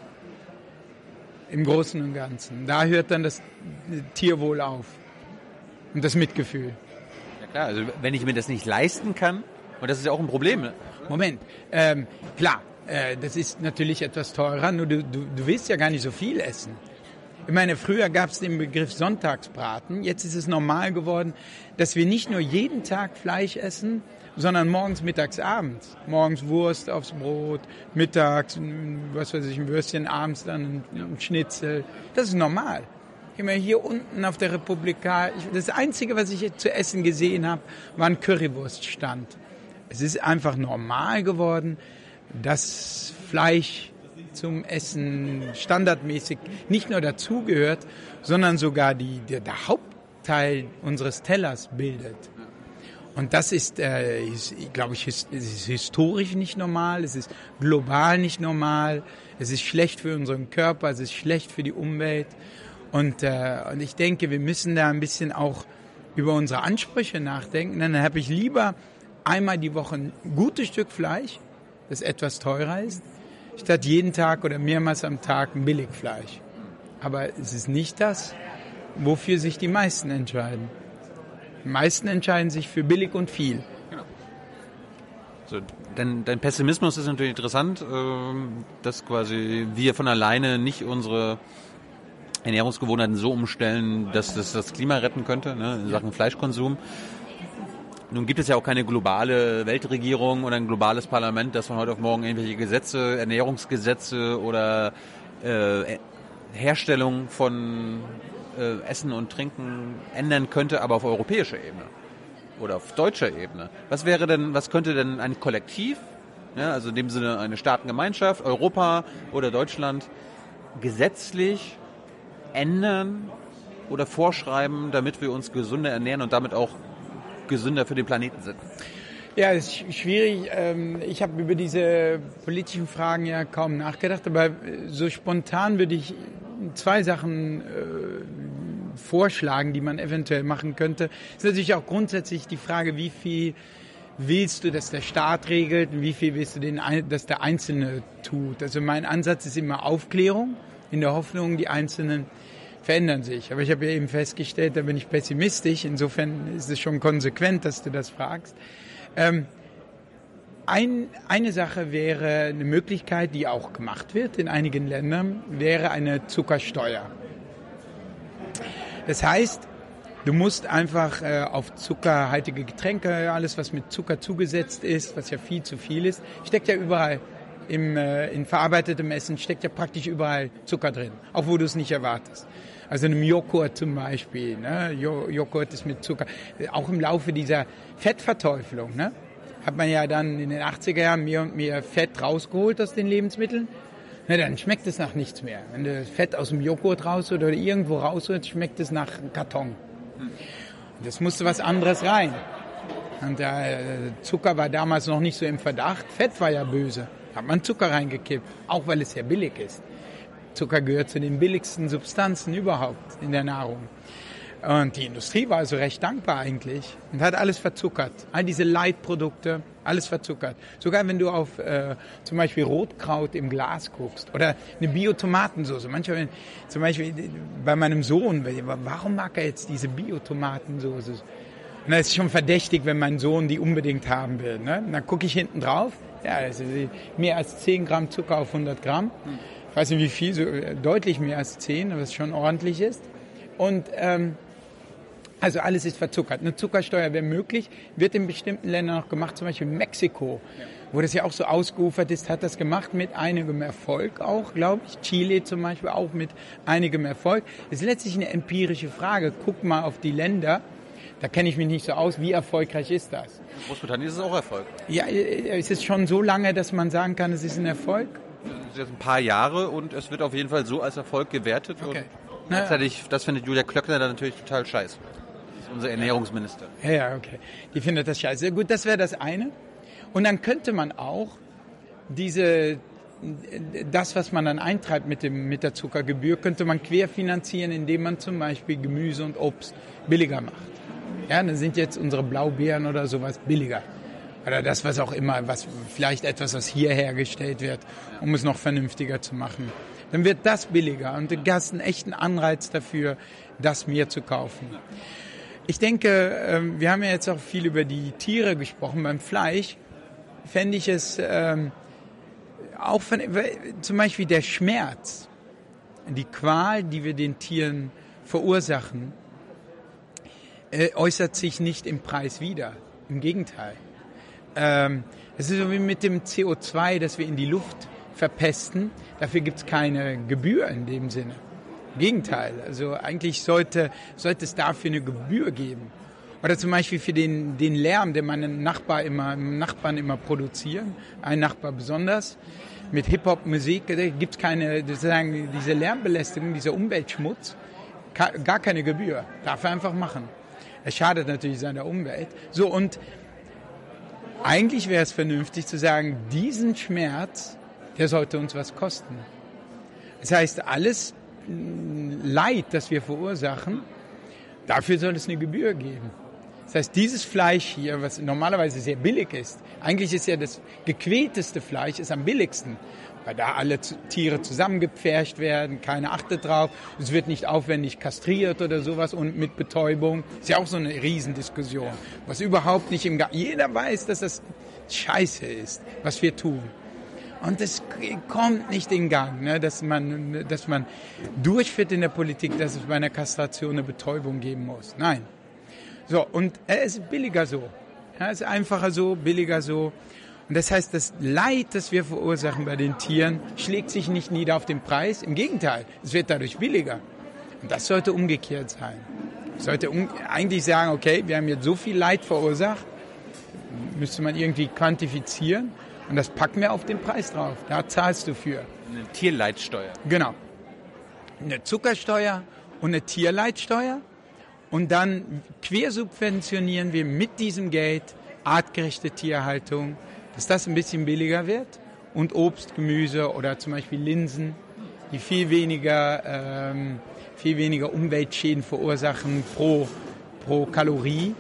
Im Großen und Ganzen. Da hört dann das Tierwohl auf und das Mitgefühl. Ja klar, also wenn ich mir das nicht leisten kann, und das ist ja auch ein Problem, ne? Moment, klar. Das ist natürlich etwas teurer, nur du willst ja gar nicht so viel essen. Ich meine, früher gab es den Begriff Sonntagsbraten. Jetzt ist es normal geworden, dass wir nicht nur jeden Tag Fleisch essen, sondern morgens, mittags, abends. Morgens Wurst aufs Brot, mittags, ein Würstchen, abends dann ein Schnitzel. Das ist normal. Ich meine, hier unten auf der Republika, das Einzige, was ich zu essen gesehen habe, war ein Currywurststand. Es ist einfach normal geworden, dass Fleisch zum Essen standardmäßig nicht nur dazugehört, sondern sogar der Hauptteil unseres Tellers bildet. Und das ist, glaube ich, es ist historisch nicht normal, es ist global nicht normal, es ist schlecht für unseren Körper, es ist schlecht für die Umwelt. Und ich denke, wir müssen da ein bisschen auch über unsere Ansprüche nachdenken. Dann habe ich lieber einmal die Woche ein gutes Stück Fleisch, das etwas teurer ist, statt jeden Tag oder mehrmals am Tag ein Billigfleisch. Aber es ist nicht das, wofür sich die meisten entscheiden. Die meisten entscheiden sich für billig und viel. Genau. So, dein Pessimismus ist natürlich interessant, dass quasi wir von alleine nicht unsere Ernährungsgewohnheiten so umstellen, dass das Klima retten könnte, ne, in Sachen Fleischkonsum. Nun gibt es ja auch keine globale Weltregierung oder ein globales Parlament, das von heute auf morgen irgendwelche Gesetze, Ernährungsgesetze oder Herstellung von Essen und Trinken ändern könnte, aber auf europäischer Ebene oder auf deutscher Ebene. Was könnte denn ein Kollektiv, ja, also in dem Sinne eine Staatengemeinschaft, Europa oder Deutschland, gesetzlich ändern oder vorschreiben, damit wir uns gesünder ernähren und damit auch gesünder für den Planeten sind? Ja, es ist schwierig. Ich habe über diese politischen Fragen ja kaum nachgedacht, aber so spontan würde ich 2 Sachen vorschlagen, die man eventuell machen könnte. Es ist natürlich auch grundsätzlich die Frage, wie viel willst du, dass der Staat regelt und wie viel willst du, dass der Einzelne tut. Also mein Ansatz ist immer Aufklärung, in der Hoffnung, die Einzelnen verändern sich. Aber ich habe ja eben festgestellt, da bin ich pessimistisch. Insofern ist es schon konsequent, dass du das fragst. Eine Sache wäre eine Möglichkeit, die auch gemacht wird in einigen Ländern, wäre eine Zuckersteuer. Das heißt, du musst einfach auf zuckerhaltige Getränke, alles was mit Zucker zugesetzt ist, was ja viel zu viel ist, steckt ja überall in verarbeitetem Essen, steckt ja praktisch überall Zucker drin, auch wo du es nicht erwartest. Also in einem Joghurt zum Beispiel, ne? Joghurt ist mit Zucker, auch im Laufe dieser Fettverteuflung, ne? Hat man ja dann in den 80er Jahren mehr und mehr Fett rausgeholt aus den Lebensmitteln. Na, dann schmeckt es nach nichts mehr. Wenn du Fett aus dem Joghurt rausholst oder irgendwo rausholst, schmeckt es nach Karton. Und das musste was anderes rein. Und Zucker war damals noch nicht so im Verdacht. Fett war ja böse. Hat man Zucker reingekippt, auch weil es ja billig ist. Zucker gehört zu den billigsten Substanzen überhaupt in der Nahrung. Und die Industrie war also recht dankbar eigentlich und hat alles verzuckert. All diese Leitprodukte, alles verzuckert. Sogar wenn du auf zum Beispiel Rotkraut im Glas guckst oder eine Bio-Tomatensauce. Manchmal, zum Beispiel bei meinem Sohn, warum mag er jetzt diese Bio-Tomatensauce? Und das ist schon verdächtig, wenn mein Sohn die unbedingt haben will. Ne? Dann gucke ich hinten drauf, ja, das ist mehr als 10 Gramm Zucker auf 100 Gramm. Ich weiß nicht wie viel, so deutlich mehr als 10, aber es schon ordentlich ist. Und also alles ist verzuckert. Eine Zuckersteuer wäre möglich, wird in bestimmten Ländern noch gemacht, zum Beispiel Mexiko, wo das ja auch so ausgeufert ist, hat das gemacht mit einigem Erfolg auch, glaube ich. Chile zum Beispiel auch mit einigem Erfolg. Das ist letztlich eine empirische Frage. Guck mal auf die Länder, da kenne ich mich nicht so aus, wie erfolgreich ist das? In Großbritannien ist es auch Erfolg. Ja, es ist schon so lange, dass man sagen kann, es ist ein Erfolg? Es sind jetzt ein paar Jahre und es wird auf jeden Fall so als Erfolg gewertet. Okay. Und gleichzeitig, das findet Julia Klöckner dann natürlich total scheiße. Das ist unsere Ernährungsminister. Ja, okay. Die findet das scheiße. Gut, das wäre das eine. Und dann könnte man auch das, was man dann eintreibt mit der Zuckergebühr, könnte man querfinanzieren, indem man zum Beispiel Gemüse und Obst billiger macht. Ja, dann sind jetzt unsere Blaubeeren oder sowas billiger. Oder das, was auch immer, vielleicht etwas, was hier hergestellt wird, um es noch vernünftiger zu machen. Dann wird das billiger und du hast einen echten Anreiz dafür, das mehr zu kaufen. Ich denke, wir haben ja jetzt auch viel über die Tiere gesprochen. Beim Fleisch fände ich es auch zum Beispiel der Schmerz, die Qual, die wir den Tieren verursachen, äußert sich nicht im Preis wider. Im Gegenteil. Es ist so wie mit dem CO2, das wir in die Luft verpesten. Dafür gibt es keine Gebühr in dem Sinne. Im Gegenteil. Also eigentlich sollte es dafür eine Gebühr geben. Oder zum Beispiel für den Lärm, den meine Nachbarn immer produzieren. Ein Nachbar besonders. Mit Hip-Hop-Musik gibt es keine, sozusagen diese Lärmbelästigung, dieser Umweltschmutz, gar keine Gebühr. Darf er einfach machen. Es schadet natürlich seiner Umwelt. So, und eigentlich wäre es vernünftig zu sagen, diesen Schmerz, der sollte uns was kosten. Das heißt, alles Leid, das wir verursachen, dafür soll es eine Gebühr geben. Das heißt, dieses Fleisch hier, was normalerweise sehr billig ist, eigentlich ist ja das gequälteste Fleisch ist am billigsten, weil da alle Tiere zusammengepfercht werden, keiner achtet drauf, es wird nicht aufwendig kastriert oder sowas und mit Betäubung. Ist ja auch so eine Riesendiskussion, was überhaupt nicht jeder weiß, dass das Scheiße ist, was wir tun. Und es kommt nicht in Gang, ne, dass man durchführt in der Politik, dass es bei einer Kastration eine Betäubung geben muss. Nein. So, und es ist billiger so. Ja, es ist einfacher so, billiger so. Und das heißt, das Leid, das wir verursachen bei den Tieren, schlägt sich nicht nieder auf den Preis. Im Gegenteil, es wird dadurch billiger. Und das sollte umgekehrt sein. Man sollte eigentlich sagen, okay, wir haben jetzt so viel Leid verursacht, müsste man irgendwie quantifizieren und das packen wir auf den Preis drauf. Da zahlst du für. Eine Tierleitsteuer. Genau. Eine Zuckersteuer und eine Tierleitsteuer. Und dann quersubventionieren wir mit diesem Geld artgerechte Tierhaltung, dass das ein bisschen billiger wird. Und Obst, Gemüse oder zum Beispiel Linsen, die viel weniger Umweltschäden verursachen pro Kalorie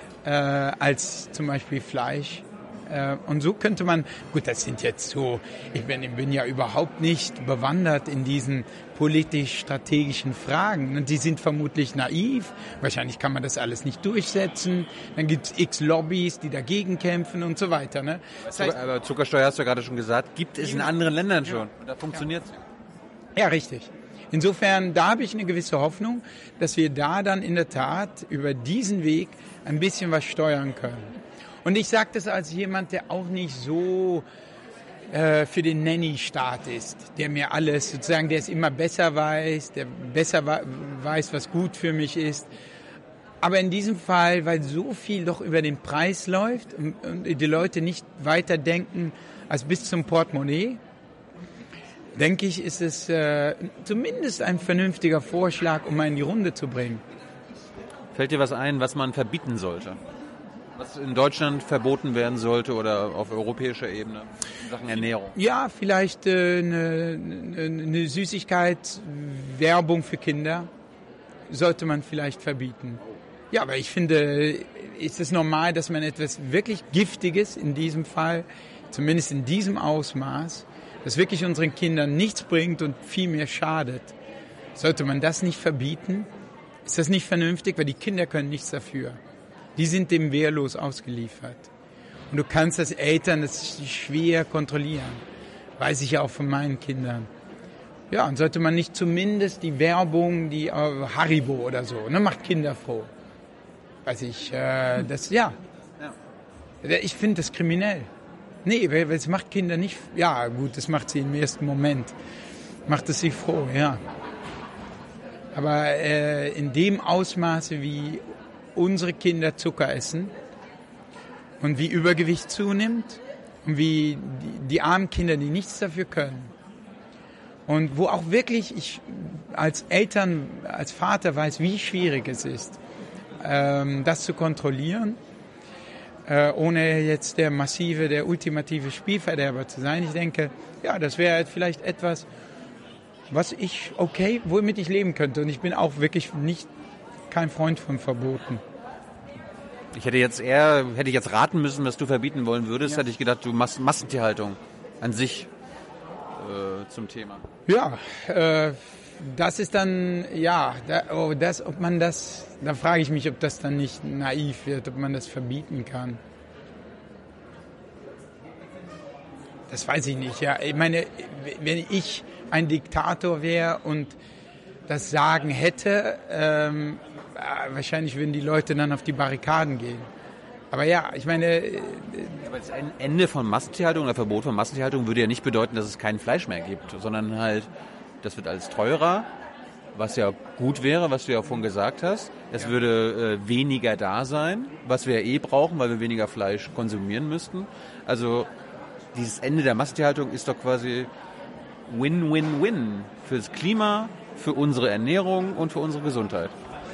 als zum Beispiel Fleisch. Und so könnte man, gut, das sind jetzt so, ich bin ja überhaupt nicht bewandert in diesen politisch-strategischen Fragen. Und die sind vermutlich naiv. Wahrscheinlich kann man das alles nicht durchsetzen. Dann gibt es x Lobbys, die dagegen kämpfen und so weiter. Ne? Das heißt, aber Zuckersteuer hast du ja gerade schon gesagt, gibt es in anderen Ländern schon. Da funktioniert es. Ja, richtig. Insofern, da habe ich eine gewisse Hoffnung, dass wir da dann in der Tat über diesen Weg ein bisschen was steuern können. Und ich sage das als jemand, der auch nicht so für den Nanny-Staat ist, der mir alles sozusagen, der es immer besser weiß, der besser weiß, was gut für mich ist. Aber in diesem Fall, weil so viel doch über den Preis läuft und die Leute nicht weiter denken als bis zum Portemonnaie, denke ich, ist es zumindest ein vernünftiger Vorschlag, um mal in die Runde zu bringen. Fällt dir was ein, was man verbieten sollte? Was in Deutschland verboten werden sollte oder auf europäischer Ebene in Sachen Ernährung? Ja, vielleicht eine Süßigkeit, Werbung für Kinder sollte man vielleicht verbieten. Ja, aber ich finde, ist es normal, dass man etwas wirklich Giftiges in diesem Fall, zumindest in diesem Ausmaß, das wirklich unseren Kindern nichts bringt und viel mehr schadet. Sollte man das nicht verbieten? Ist das nicht vernünftig? Weil die Kinder können nichts dafür. Die sind dem wehrlos ausgeliefert. Und du kannst als Eltern das schwer kontrollieren. Weiß ich ja auch von meinen Kindern. Ja, und sollte man nicht zumindest die Werbung, die Haribo oder so, ne, macht Kinder froh. Weiß ich, ich finde das kriminell. Nee, weil es macht Kinder nicht, ja gut, das macht sie im ersten Moment. Macht es sie froh, ja. Aber in dem Ausmaße, wie unsere Kinder Zucker essen und wie Übergewicht zunimmt und wie die armen Kinder, die nichts dafür können. Und wo auch wirklich ich als Eltern, als Vater weiß, wie schwierig es ist, das zu kontrollieren, ohne jetzt der ultimative Spielverderber zu sein. Ich denke, ja, das wäre vielleicht etwas, womit ich leben könnte. Und ich bin auch wirklich kein Freund von Verboten. Ich hätte jetzt raten müssen, was du verbieten wollen würdest, hätte ich gedacht, du machst Massentierhaltung an sich zum Thema. Ja, das ist dann, da frage ich mich, ob das dann nicht naiv wird, ob man das verbieten kann. Das weiß ich nicht, ja. Ich meine, wenn ich ein Diktator wäre und das Sagen hätte, wahrscheinlich würden die Leute dann auf die Barrikaden gehen. Aber ja, ich meine... Aber das Ende von Massentierhaltung oder Verbot von Massentierhaltung würde ja nicht bedeuten, dass es kein Fleisch mehr gibt, sondern halt, das wird alles teurer, was ja gut wäre, was du ja vorhin gesagt hast. Es würde weniger da sein, was wir ja brauchen, weil wir weniger Fleisch konsumieren müssten. Also dieses Ende der Massentierhaltung ist doch quasi Win-Win-Win fürs Klima, für unsere Ernährung und für unsere Gesundheit.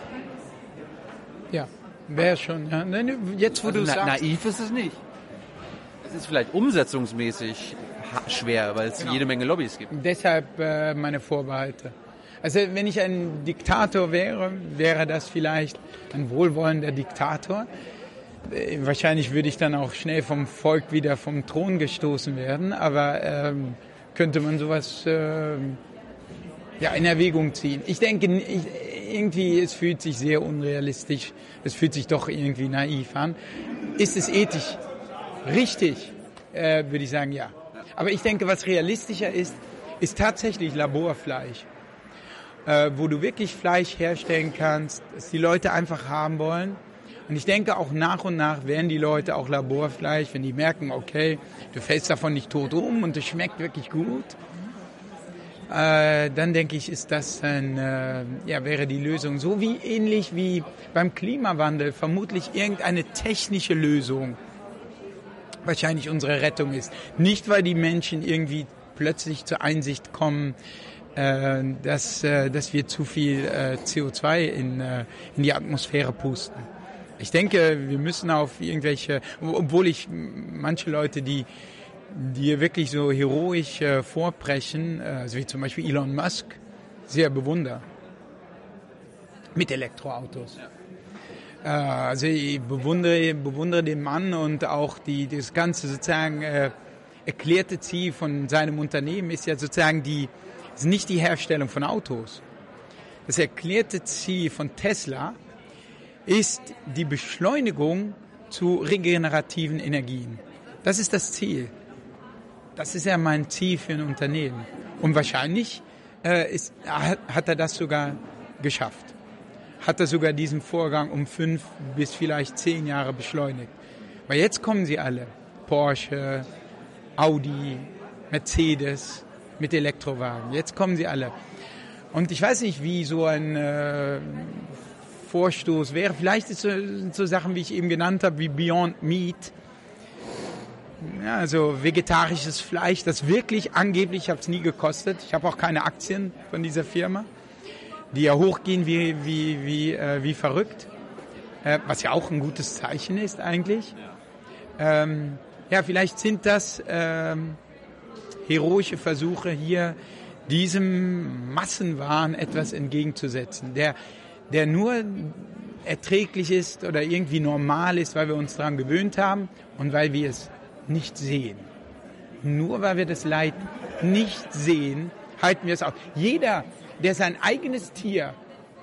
Ja, wäre schon. Ja. Jetzt, wo du sagst... Naiv ist es nicht. Es ist vielleicht umsetzungsmäßig schwer, weil es jede Menge Lobbys gibt. Deshalb meine Vorbehalte. Also wenn ich ein Diktator wäre das vielleicht ein wohlwollender Diktator. Wahrscheinlich würde ich dann auch schnell vom Volk wieder vom Thron gestoßen werden, aber könnte man sowas in Erwägung ziehen. Ich denke, irgendwie, es fühlt sich sehr unrealistisch, es fühlt sich doch irgendwie naiv an. Ist es ethisch richtig, würde ich sagen, ja. Aber ich denke, was realistischer ist tatsächlich Laborfleisch, wo du wirklich Fleisch herstellen kannst, das die Leute einfach haben wollen. Und ich denke, auch nach und nach werden die Leute auch Laborfleisch, wenn die merken, okay, du fällst davon nicht tot um und es schmeckt wirklich gut, dann denke ich, ist das wäre die Lösung. So wie ähnlich wie beim Klimawandel vermutlich irgendeine technische Lösung wahrscheinlich unsere Rettung ist. Nicht, weil die Menschen irgendwie plötzlich zur Einsicht kommen, dass wir zu viel CO2 in die Atmosphäre pusten. Ich denke, wir müssen auf irgendwelche, obwohl ich manche Leute, die wirklich so heroisch vorbrechen, also wie zum Beispiel Elon Musk, sehr bewundere. Mit Elektroautos. Also ich bewundere den Mann und auch das ganze sozusagen erklärte Ziel von seinem Unternehmen ist ja sozusagen ist nicht die Herstellung von Autos. Das erklärte Ziel von Tesla ist die Beschleunigung zu regenerativen Energien. Das ist das Ziel. Das ist ja mein Ziel für ein Unternehmen. Und wahrscheinlich hat er das sogar geschafft. Hat er sogar diesen Vorgang um 5 bis vielleicht 10 Jahre beschleunigt. Weil jetzt kommen sie alle. Porsche, Audi, Mercedes mit Elektrowagen. Jetzt kommen sie alle. Und ich weiß nicht, wie so ein Vorstoß wäre. Vielleicht sind so Sachen, wie ich eben genannt habe, wie Beyond Meat. Ja, also vegetarisches Fleisch, das wirklich angeblich, ich habe es nie gekostet. Ich habe auch keine Aktien von dieser Firma, die ja hochgehen wie verrückt. Was ja auch ein gutes Zeichen ist eigentlich. Vielleicht sind das heroische Versuche hier, diesem Massenwahn etwas entgegenzusetzen, der nur erträglich ist oder irgendwie normal ist, weil wir uns daran gewöhnt haben und weil wir es nicht sehen. Nur weil wir das Leid nicht sehen, halten wir es auf. Jeder, der sein eigenes Tier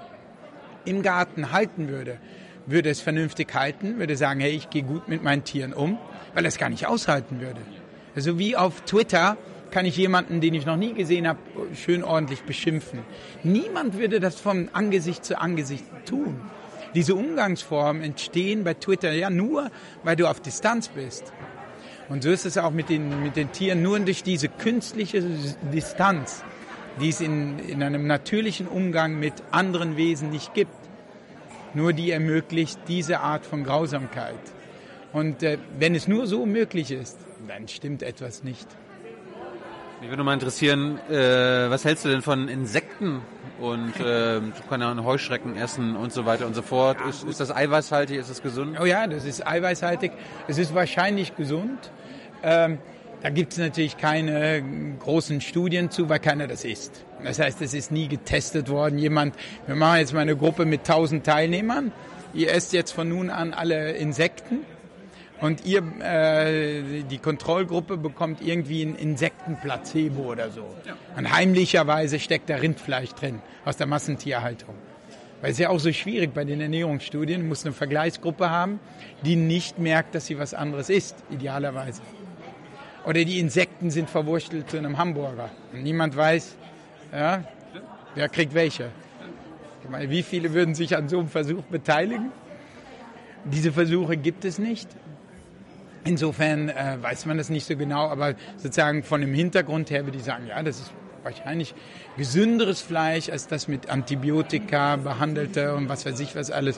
im Garten halten würde es vernünftig halten, würde sagen, hey, ich gehe gut mit meinen Tieren um, weil er es gar nicht aushalten würde. Also wie auf Twitter kann ich jemanden, den ich noch nie gesehen habe, schön ordentlich beschimpfen. Niemand würde das von Angesicht zu Angesicht tun. Diese Umgangsformen entstehen bei Twitter ja nur, weil du auf Distanz bist. Und so ist es auch mit den Tieren, nur durch diese künstliche Distanz, die es in einem natürlichen Umgang mit anderen Wesen nicht gibt. Nur die ermöglicht diese Art von Grausamkeit. Und wenn es nur so möglich ist, dann stimmt etwas nicht. Mich würde mal interessieren, was hältst du denn von Insekten und keine Ahnung, Heuschrecken essen und so weiter und so fort? Ist das eiweißhaltig? Ist das gesund? Oh ja, das ist eiweißhaltig. Es ist wahrscheinlich gesund. Da gibt es natürlich keine großen Studien zu, weil keiner das isst. Das heißt, es ist nie getestet worden. Wir machen jetzt mal eine Gruppe mit 1000 Teilnehmern. Ihr esst jetzt von nun an alle Insekten. Und die Kontrollgruppe bekommt irgendwie ein Insektenplacebo oder so. Ja. Und heimlicherweise steckt da Rindfleisch drin aus der Massentierhaltung. Weil es ja auch so schwierig bei den Ernährungsstudien. Du musst eine Vergleichsgruppe haben, die nicht merkt, dass sie was anderes isst, idealerweise. Oder die Insekten sind verwurstelt zu einem Hamburger. Und niemand weiß, ja, wer kriegt welche. Ich meine, wie viele würden sich an so einem Versuch beteiligen? Diese Versuche gibt es nicht. Insofern weiß man das nicht so genau, aber sozusagen von dem Hintergrund her würde ich sagen, ja, das ist wahrscheinlich gesünderes Fleisch als das mit Antibiotika behandelte und was weiß ich was alles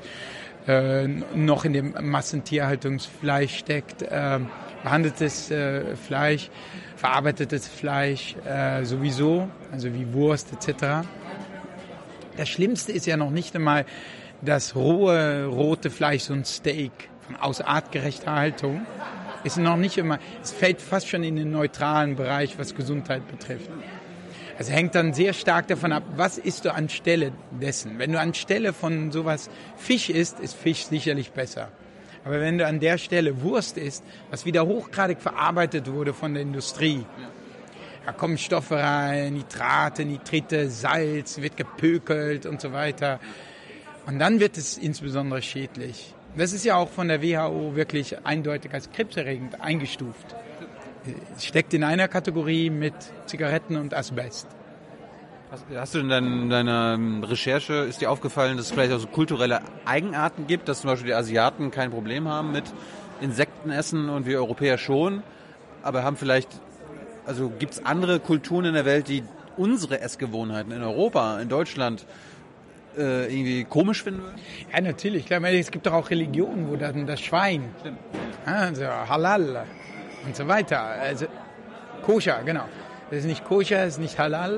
noch in dem Massentierhaltungsfleisch steckt. Behandeltes Fleisch, verarbeitetes Fleisch sowieso, also wie Wurst etc. Das Schlimmste ist ja noch nicht einmal das rohe rote Fleisch, so ein Steak aus artgerechter Haltung, ist noch nicht immer, es fällt fast schon in den neutralen Bereich, was Gesundheit betrifft. Also hängt dann sehr stark davon ab, was isst du anstelle dessen. Wenn du anstelle von sowas Fisch isst, ist Fisch sicherlich besser. Aber wenn du an der Stelle Wurst isst, was wieder hochgradig verarbeitet wurde von der Industrie, da kommen Stoffe rein, Nitrate, Nitrite, Salz, wird gepökelt und so weiter. Und dann wird es insbesondere schädlich. Das ist ja auch von der WHO wirklich eindeutig als krebserregend eingestuft. steckt in einer Kategorie mit Zigaretten und Asbest. Hast du in deiner Recherche, ist dir aufgefallen, dass es vielleicht auch so kulturelle Eigenarten gibt, dass zum Beispiel die Asiaten kein Problem haben mit Insektenessen und wir Europäer schon, aber haben vielleicht, also gibt es andere Kulturen in der Welt, die unsere Essgewohnheiten in Europa, in Deutschland irgendwie komisch finden würden? Ja, natürlich. Klar, es gibt doch auch Religionen, wo dann das Schwein, also Halal und so weiter, also Koscher, genau. Das ist nicht Koscher, das ist nicht Halal.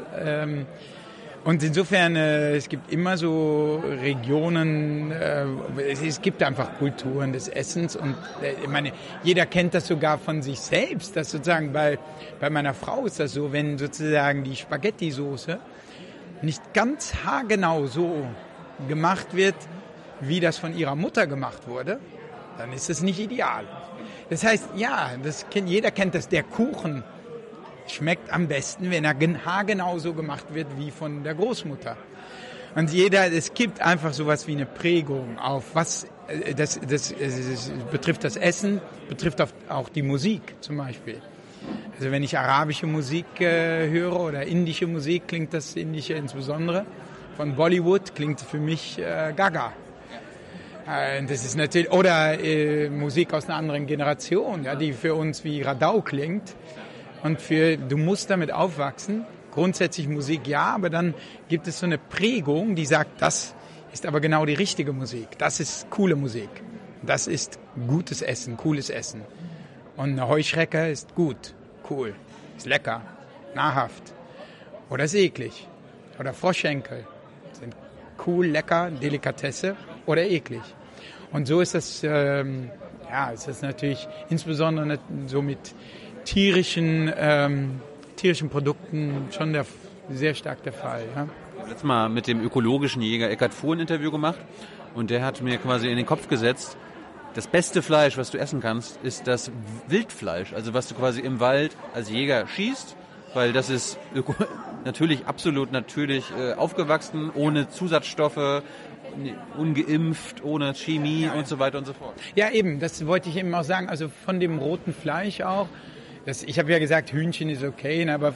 Und insofern, es gibt immer so Regionen, es gibt einfach Kulturen des Essens. Und ich meine, jeder kennt das sogar von sich selbst. Dass sozusagen bei meiner Frau ist das so, wenn sozusagen die Spaghetti-Soße nicht ganz haargenau so gemacht wird, wie das von ihrer Mutter gemacht wurde, dann ist es nicht ideal. Das heißt, ja, jeder kennt das, der Kuchen schmeckt am besten, wenn er haargenau so gemacht wird wie von der Großmutter. Und es gibt einfach sowas wie eine Prägung auf was, das betrifft das Essen, betrifft auch die Musik zum Beispiel. Also wenn ich arabische Musik höre oder indische Musik, klingt das Indische insbesondere. Von Bollywood klingt für mich Gaga. Das ist natürlich, oder Musik aus einer anderen Generation, ja, die für uns wie Radau klingt. Und du musst damit aufwachsen. Grundsätzlich Musik ja, aber dann gibt es so eine Prägung, die sagt, das ist aber genau die richtige Musik. Das ist coole Musik. Das ist gutes Essen, cooles Essen. Und eine Heuschrecke ist gut, cool, ist lecker, nahrhaft. Oder ist eklig. Oder Froschschenkel sind cool, lecker, Delikatesse oder eklig. Und so ist das, ist das natürlich insbesondere so mit tierischen Produkten schon sehr stark der Fall. Ja. Letztes Mal mit dem ökologischen Jäger Eckhard Fuhr ein Interview gemacht und der hat mir quasi in den Kopf gesetzt, das beste Fleisch, was du essen kannst, ist das Wildfleisch, also was du quasi im Wald als Jäger schießt, weil das ist absolut natürlich aufgewachsen, ohne Zusatzstoffe, ungeimpft, ohne Chemie und so weiter und so fort. Ja, eben, das wollte ich eben auch sagen, also von dem roten Fleisch auch. Ich habe ja gesagt, Hühnchen ist okay, aber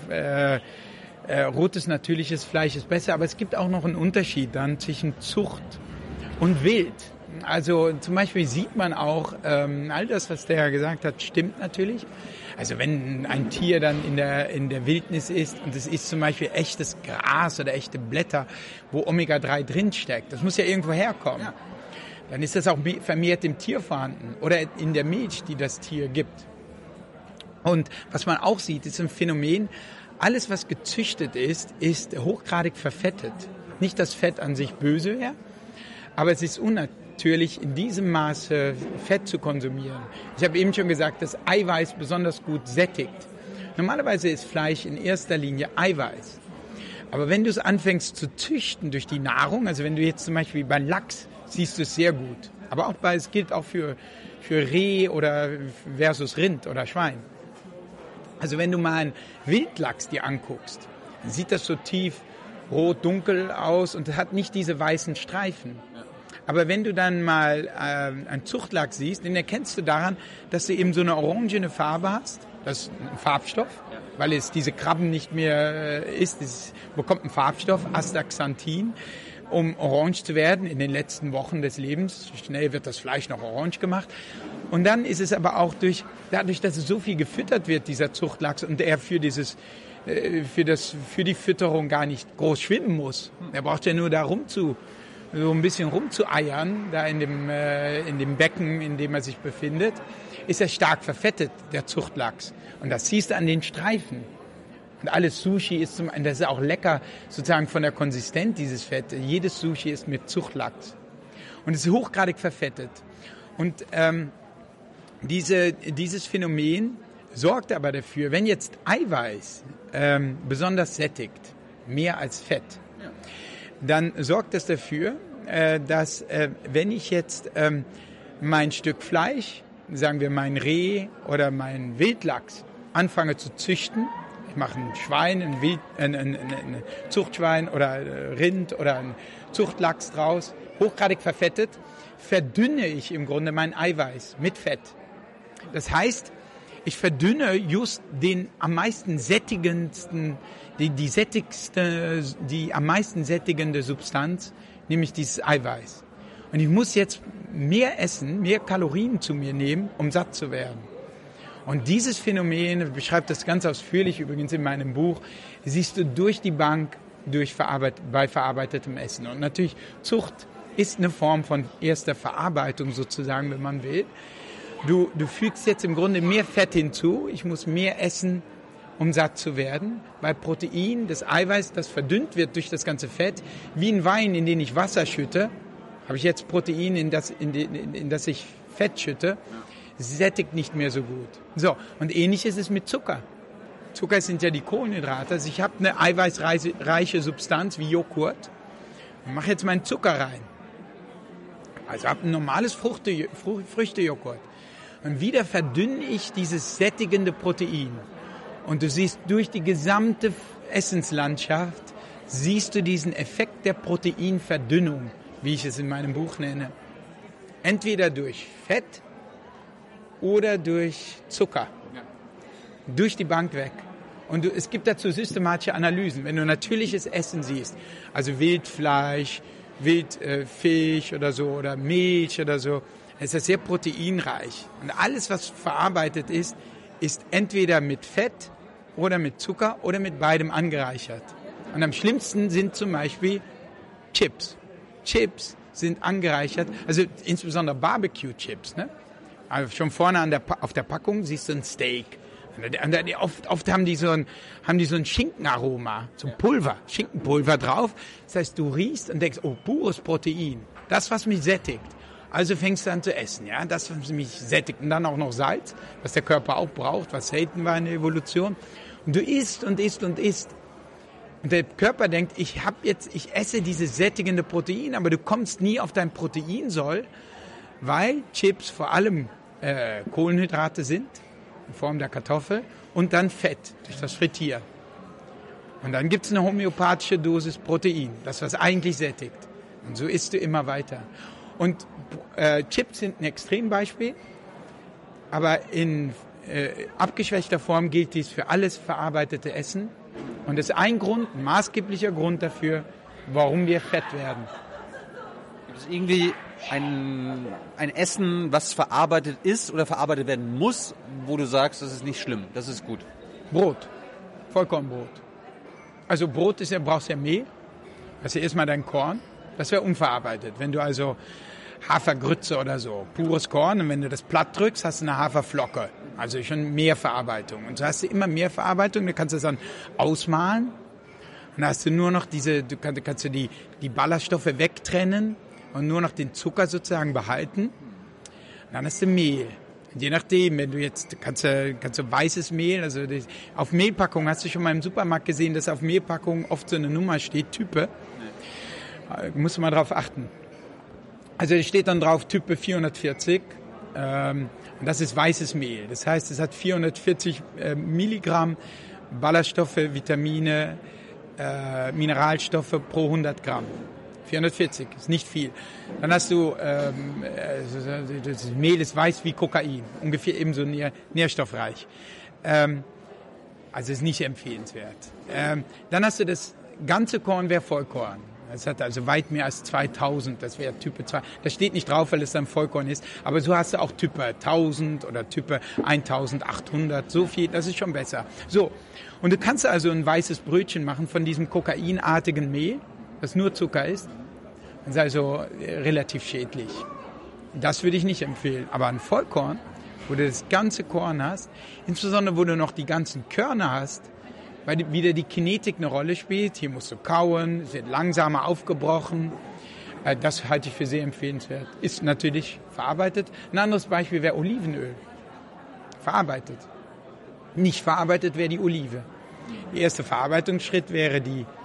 rotes, natürliches Fleisch ist besser. Aber es gibt auch noch einen Unterschied dann zwischen Zucht und Wild. Also zum Beispiel sieht man auch, all das, was der gesagt hat, stimmt natürlich. Also wenn ein Tier dann in der Wildnis ist und es ist zum Beispiel echtes Gras oder echte Blätter, wo Omega-3 drinsteckt, das muss ja irgendwo herkommen. Ja. Dann ist das auch vermehrt im Tier vorhanden oder in der Milch, die das Tier gibt. Und was man auch sieht, ist ein Phänomen, alles was gezüchtet ist hochgradig verfettet. Nicht, dass Fett an sich böse wäre, aber es ist unnatürlich, in diesem Maße Fett zu konsumieren. Ich habe eben schon gesagt, dass Eiweiß besonders gut sättigt. Normalerweise ist Fleisch in erster Linie Eiweiß. Aber wenn du es anfängst zu züchten durch die Nahrung, also wenn du jetzt zum Beispiel beim Lachs, siehst du es sehr gut. Aber auch es gilt auch für Reh oder versus Rind oder Schwein. Also wenn du mal einen Wildlachs dir anguckst, dann sieht das so tief rot, dunkel aus und hat nicht diese weißen Streifen. Aber wenn du dann mal einen Zuchtlachs siehst, den erkennst du daran, dass du eben so eine orangene Farbe hast. Das ist ein Farbstoff, weil es diese Krabben nicht mehr isst. Es bekommt einen Farbstoff, Astaxanthin, um orange zu werden in den letzten Wochen des Lebens. Schnell wird das Fleisch noch orange gemacht. Und dann ist es aber auch dadurch, dass es so viel gefüttert wird, dieser Zuchtlachs, und er für die Fütterung gar nicht groß schwimmen muss. Er braucht ja nur da so ein bisschen rumzueiern, da in dem Becken, in dem er sich befindet, ist er stark verfettet, der Zuchtlachs. Und das siehst du an den Streifen. Und alles Sushi ist das ist auch lecker, sozusagen von der Konsistenz dieses Fett. Jedes Sushi ist mit Zuchtlachs. Und es ist hochgradig verfettet. Und dieses Phänomen sorgt aber dafür, wenn jetzt Eiweiß besonders sättigt, mehr als Fett, dann sorgt das dafür, dass wenn ich jetzt mein Stück Fleisch, sagen wir mein Reh oder mein Wildlachs, anfange zu züchten, ich mache ein Schwein, ein Zuchtschwein oder Rind oder ein Zuchtlachs draus, hochgradig verfettet, verdünne ich im Grunde mein Eiweiß mit Fett. Das heißt, Ich verdünne just den am meisten sättigendsten, die am meisten sättigende Substanz, nämlich dieses Eiweiß. Und ich muss jetzt mehr essen, mehr Kalorien zu mir nehmen, um satt zu werden. Und dieses Phänomen, ich beschreibe das ganz ausführlich übrigens in meinem Buch, siehst du durch die Bank bei verarbeitetem Essen. Und natürlich Zucht ist eine Form von erster Verarbeitung sozusagen, wenn man will. Du fügst jetzt im Grunde mehr Fett hinzu. Ich muss mehr essen, um satt zu werden. Weil Protein, das Eiweiß, das verdünnt wird durch das ganze Fett, wie ein Wein, in den ich Wasser schütte, habe ich jetzt Protein, in das ich Fett schütte, sättigt nicht mehr so gut. So, und ähnlich ist es mit Zucker. Zucker sind ja die Kohlenhydrate. Also ich habe eine eiweißreiche Substanz wie Joghurt und mache jetzt meinen Zucker rein. Also habe ein normales Früchtejoghurt. Und wieder verdünne ich dieses sättigende Protein. Und du siehst durch die gesamte Essenslandschaft, siehst du diesen Effekt der Proteinverdünnung, wie ich es in meinem Buch nenne. Entweder durch Fett oder durch Zucker. Durch die Bank weg. Und es gibt dazu systematische Analysen. Wenn du natürliches Essen siehst, also Wildfleisch, Wildfisch oder so oder Milch oder so, ist das sehr proteinreich. Und alles, was verarbeitet ist, ist entweder mit Fett oder mit Zucker oder mit beidem angereichert. Und am schlimmsten sind zum Beispiel Chips. Chips sind angereichert, also insbesondere Barbecue-Chips. Ne? Also schon vorne auf der Packung siehst du ein Steak. Oft haben die so ein Schinkenaroma, so ein Pulver, Schinkenpulver drauf. Das heißt, du riechst und denkst, oh, pures Protein. Das, was mich sättigt. Also fängst du an zu essen, ja. Das, was mich sättigt. Und dann auch noch Salz, was der Körper auch braucht, was selten war in der Evolution. Und du isst und isst und isst. Und der Körper denkt, ich esse dieses sättigende Protein, aber du kommst nie auf dein Proteinsoll, weil Chips vor allem Kohlenhydrate sind, in Form der Kartoffel, und dann Fett durch das Frittieren. Und dann gibt es eine homöopathische Dosis Protein, das was eigentlich sättigt. Und so isst du immer weiter. Und Chips sind ein Extrembeispiel, aber in abgeschwächter Form gilt dies für alles verarbeitete Essen. Und das ist ein maßgeblicher Grund dafür, warum wir fett werden. Gibt es irgendwie ein Essen, was verarbeitet ist oder verarbeitet werden muss, wo du sagst, das ist nicht schlimm, das ist gut? Brot, Vollkornbrot. Also Brot brauchst ja Mehl, das ist ja erstmal dein Korn, das wäre unverarbeitet. Wenn du also Hafergrütze oder so, pures Korn, und wenn du das platt drückst, hast du eine Haferflocke, also schon mehr Verarbeitung. Und so hast du immer mehr Verarbeitung, du kannst es dann ausmahlen und dann hast du nur noch kannst du die Ballaststoffe wegtrennen und nur noch den Zucker sozusagen behalten. Und dann hast du Mehl. Und je nachdem, wenn du jetzt, kannst du weißes Mehl, also auf Mehlpackungen, hast du schon mal im Supermarkt gesehen, dass auf Mehlpackungen oft so eine Nummer steht, Type. Musst du mal drauf achten. Also es steht dann drauf Type 440, und das ist weißes Mehl. Das heißt, es hat 440 Milligramm Ballaststoffe, Vitamine, Mineralstoffe pro 100 Gramm. 440 ist nicht viel. Dann hast du, das Mehl ist weiß wie Kokain, ungefähr ebenso nährstoffreich. Also ist nicht empfehlenswert. Dann hast du das ganze Korn, wäre Vollkorn. Das hat also weit mehr als 2000, das wäre Type 2. Das steht nicht drauf, weil es dann Vollkorn ist. Aber so hast du auch Type 1000 oder Type 1800, so viel, das ist schon besser. So, und du kannst also ein weißes Brötchen machen von diesem kokainartigen Mehl, das nur Zucker ist. Das ist also relativ schädlich. Das würde ich nicht empfehlen. Aber ein Vollkorn, wo du das ganze Korn hast, insbesondere wo du noch die ganzen Körner hast, weil wieder die Kinetik eine Rolle spielt. Hier musst du kauen, es wird langsamer aufgebrochen. Das halte ich für sehr empfehlenswert. Ist natürlich verarbeitet. Ein anderes Beispiel wäre Olivenöl. Verarbeitet. Nicht verarbeitet wäre die Olive. Der erste Verarbeitungsschritt wäre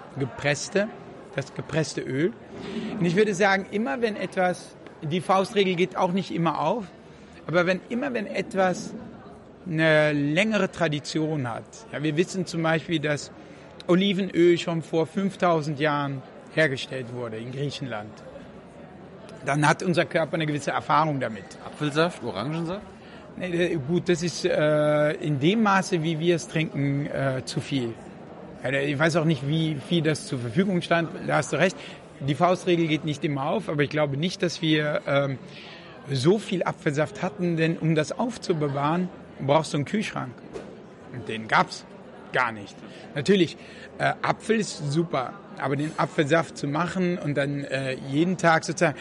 das gepresste Öl. Und ich würde sagen, immer wenn etwas, die Faustregel geht auch nicht immer auf, aber wenn etwas eine längere Tradition hat. Ja, wir wissen zum Beispiel, dass Olivenöl schon vor 5000 Jahren hergestellt wurde in Griechenland. Dann hat unser Körper eine gewisse Erfahrung damit. Apfelsaft, Orangensaft? Nee, gut, das ist in dem Maße, wie wir es trinken, zu viel. Ich weiß auch nicht, wie viel das zur Verfügung stand. Da hast du recht. Die Faustregel geht nicht immer auf, aber ich glaube nicht, dass wir so viel Apfelsaft hatten, denn um das aufzubewahren, brauchst du einen Kühlschrank. Und den gab's gar nicht. Natürlich, Apfel ist super, aber den Apfelsaft zu machen und dann jeden Tag sozusagen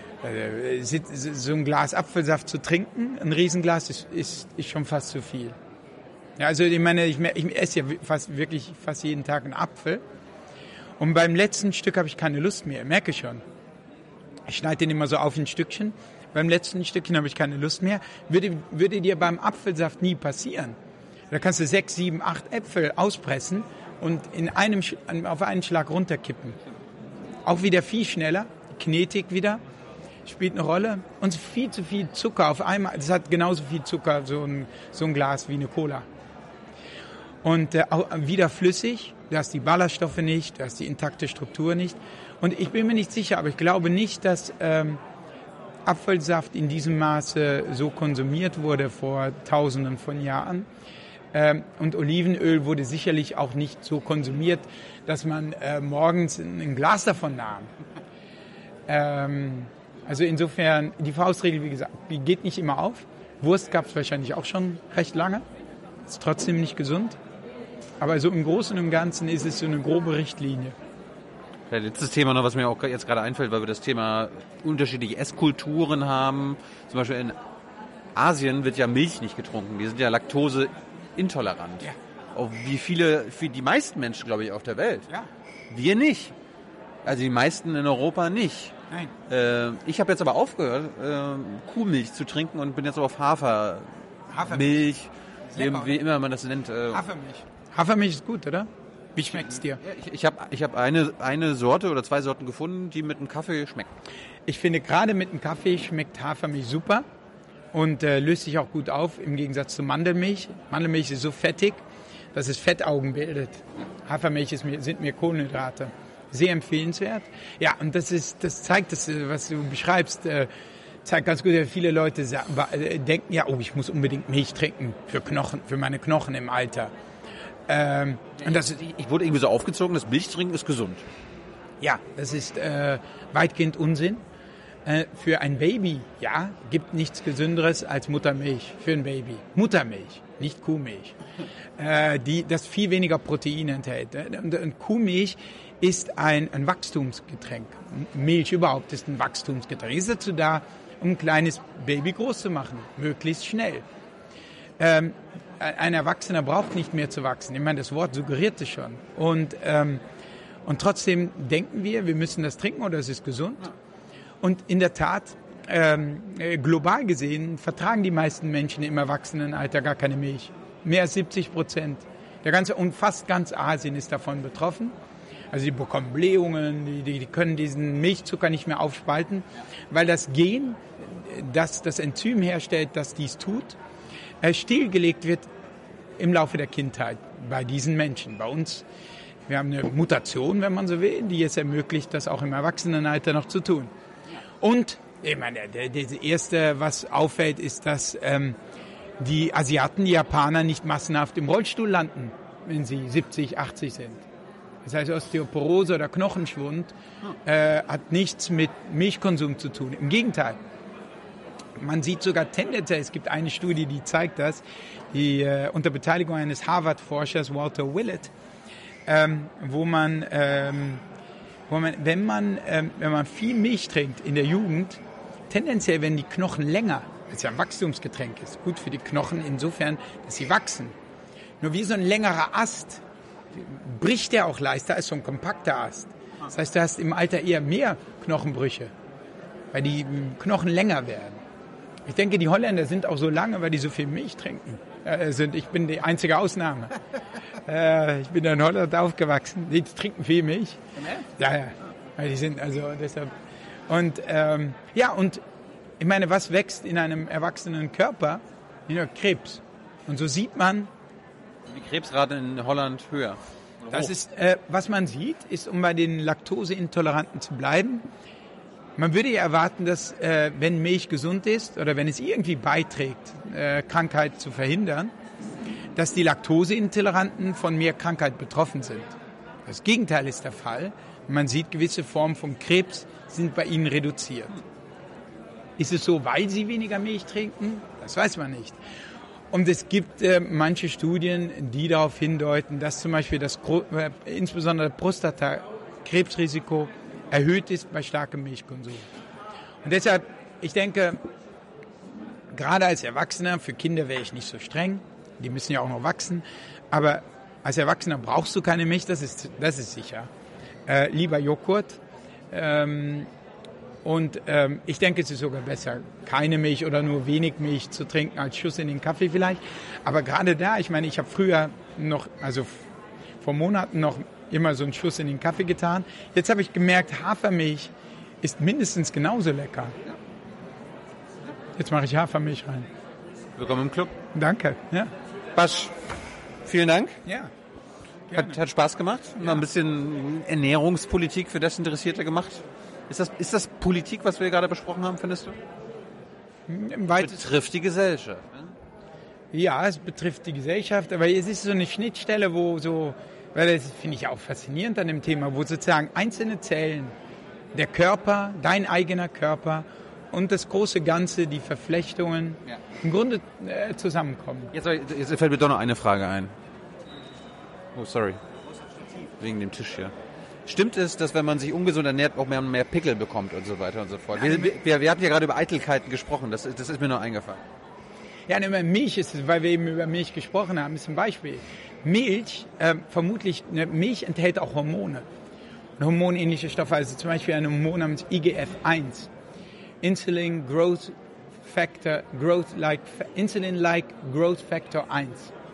so ein Glas Apfelsaft zu trinken, ein Riesenglas, ist schon fast zu viel. Ja, also ich meine, ich esse ja fast jeden Tag einen Apfel. Und beim letzten Stück habe ich keine Lust mehr, merke schon. Ich schneide den immer so auf in Stückchen. Beim letzten Stückchen habe ich keine Lust mehr. Würde dir beim Apfelsaft nie passieren. Da kannst du 6, 7, 8 Äpfel auspressen und auf einen Schlag runterkippen. Auch wieder viel schneller, Kinetik wieder, spielt eine Rolle. Und viel zu viel Zucker auf einmal. Das hat genauso viel Zucker, so ein Glas wie eine Cola. Und auch wieder flüssig, du hast die Ballaststoffe nicht, du hast die intakte Struktur nicht. Und ich bin mir nicht sicher, aber ich glaube nicht, dass Apfelsaft in diesem Maße so konsumiert wurde vor Tausenden von Jahren. Und Olivenöl wurde sicherlich auch nicht so konsumiert, dass man morgens ein Glas davon nahm. Also insofern, die Faustregel, wie gesagt, die geht nicht immer auf. Wurst gab es wahrscheinlich auch schon recht lange. Ist trotzdem nicht gesund. Aber so im Großen und Ganzen ist es so eine grobe Richtlinie. Ja, letztes Thema noch, was mir auch jetzt gerade einfällt, weil wir das Thema unterschiedliche Esskulturen haben. Zum Beispiel in Asien wird ja Milch nicht getrunken. Die sind ja laktoseintolerant. Ja. Auch wie die meisten Menschen, glaube ich, auf der Welt. Ja. Wir nicht. Also die meisten in Europa nicht. Nein. Ich habe jetzt aber aufgehört, Kuhmilch zu trinken und bin jetzt auf Hafermilch, wie immer man das nennt. Hafermilch. Hafermilch ist gut, oder? Wie schmeckt's dir? Ich hab eine Sorte oder 2 Sorten gefunden, die mit dem Kaffee schmecken. Ich finde, gerade mit dem Kaffee schmeckt Hafermilch super und löst sich auch gut auf, im Gegensatz zu Mandelmilch. Mandelmilch ist so fettig, dass es Fettaugen bildet. Hafermilch sind mir Kohlenhydrate. Sehr empfehlenswert. Ja, und das zeigt, was du beschreibst, zeigt ganz gut, dass viele Leute denken, ja, ich muss unbedingt Milch trinken für meine Knochen im Alter. Ich wurde irgendwie so aufgezogen, das Milchtrinken ist gesund. Ja, das ist weitgehend Unsinn. Für ein Baby, ja, gibt nichts Gesünderes als Muttermilch für ein Baby. Muttermilch, nicht Kuhmilch. Das viel weniger Proteine enthält. Und Kuhmilch ist ein Wachstumsgetränk. Milch überhaupt ist ein Wachstumsgetränk. Ist dazu da, um ein kleines Baby groß zu machen, möglichst schnell. Ein Erwachsener braucht nicht mehr zu wachsen. Ich meine, das Wort suggeriert es schon. Und trotzdem denken wir müssen das trinken oder es ist gesund. Und in der Tat, global gesehen, vertragen die meisten Menschen im Erwachsenenalter gar keine Milch. Mehr als 70%. Und fast ganz Asien ist davon betroffen. Also die bekommen Blähungen, die können diesen Milchzucker nicht mehr aufspalten, weil das Gen, das das Enzym herstellt, das dies tut, stillgelegt wird im Laufe der Kindheit bei diesen Menschen. Bei uns, wir haben eine Mutation, wenn man so will, die es ermöglicht, das auch im Erwachsenenalter noch zu tun. Und ich meine, das Erste, was auffällt, ist, dass die Asiaten, die Japaner nicht massenhaft im Rollstuhl landen, wenn sie 70, 80 sind. Das heißt, Osteoporose oder Knochenschwund hat nichts mit Milchkonsum zu tun. Im Gegenteil. Man sieht sogar tendenziell, es gibt eine Studie, die zeigt das, die unter Beteiligung eines Harvard-Forschers Walter Willett, wo man, wenn man viel Milch trinkt in der Jugend, tendenziell werden die Knochen länger, weil es ja ein Wachstumsgetränk ist, gut für die Knochen insofern, dass sie wachsen. Nur wie so ein längerer Ast bricht der auch leichter als so ein kompakter Ast. Das heißt, du hast im Alter eher mehr Knochenbrüche, weil die Knochen länger werden. Ich denke, die Holländer sind auch so lange, weil die so viel Milch trinken. Ich bin die einzige Ausnahme. Ich bin in Holland aufgewachsen. Die trinken viel Milch. Ja. Weil die sind also deshalb. Und und ich meine, was wächst in einem erwachsenen Körper? Krebs. Und so sieht man. Die Krebsrate in Holland höher. Das ist, was man sieht, ist, um bei den Laktoseintoleranten zu bleiben, Man würde ja erwarten, dass wenn Milch gesund ist oder wenn es irgendwie beiträgt, Krankheit zu verhindern, dass die Laktoseintoleranten von mehr Krankheit betroffen sind. Das Gegenteil ist der Fall. Man sieht, gewisse Formen von Krebs sind bei ihnen reduziert. Ist es so, weil sie weniger Milch trinken? Das weiß man nicht. Und es gibt manche Studien, die darauf hindeuten, dass zum Beispiel insbesondere das Prostatakrebsrisiko erhöht ist bei starkem Milchkonsum. Und deshalb, ich denke, gerade als Erwachsener, für Kinder wäre ich nicht so streng, die müssen ja auch noch wachsen, aber als Erwachsener brauchst du keine Milch, das ist sicher. Lieber Joghurt. Ich denke, es ist sogar besser, keine Milch oder nur wenig Milch zu trinken, als Schuss in den Kaffee vielleicht. Aber gerade da, ich meine, ich habe früher noch, also vor Monaten noch immer so einen Schuss in den Kaffee getan. Jetzt habe ich gemerkt, Hafermilch ist mindestens genauso lecker. Jetzt mache ich Hafermilch rein. Willkommen im Club. Danke. Ja. Basch, vielen Dank. Ja. Hat Spaß gemacht. Ja. Mal ein bisschen Ernährungspolitik für Desinteressierte gemacht. Ist das Politik, was wir gerade besprochen haben, findest du? Betrifft die Gesellschaft. Ne? Ja, es betrifft die Gesellschaft, aber es ist so eine Schnittstelle, weil das finde ich auch faszinierend an dem Thema, wo sozusagen einzelne Zellen, der Körper, dein eigener Körper und das große Ganze, die Verflechtungen, im Grunde zusammenkommen. Jetzt fällt mir doch noch eine Frage ein. Oh, sorry. Wegen dem Tisch hier. Stimmt es, dass wenn man sich ungesund ernährt, auch mehr Pickel bekommt und so weiter und so fort? Wir hatten ja gerade über Eitelkeiten gesprochen, das ist mir nur eingefallen. Ja, über Milch ist es, weil wir eben über Milch gesprochen haben, ist ein Beispiel. Milch enthält auch Hormone. Und hormonähnliche Stoffe, also zum Beispiel ein Hormon namens IGF-1. Insulin Insulin-like Growth Factor 1.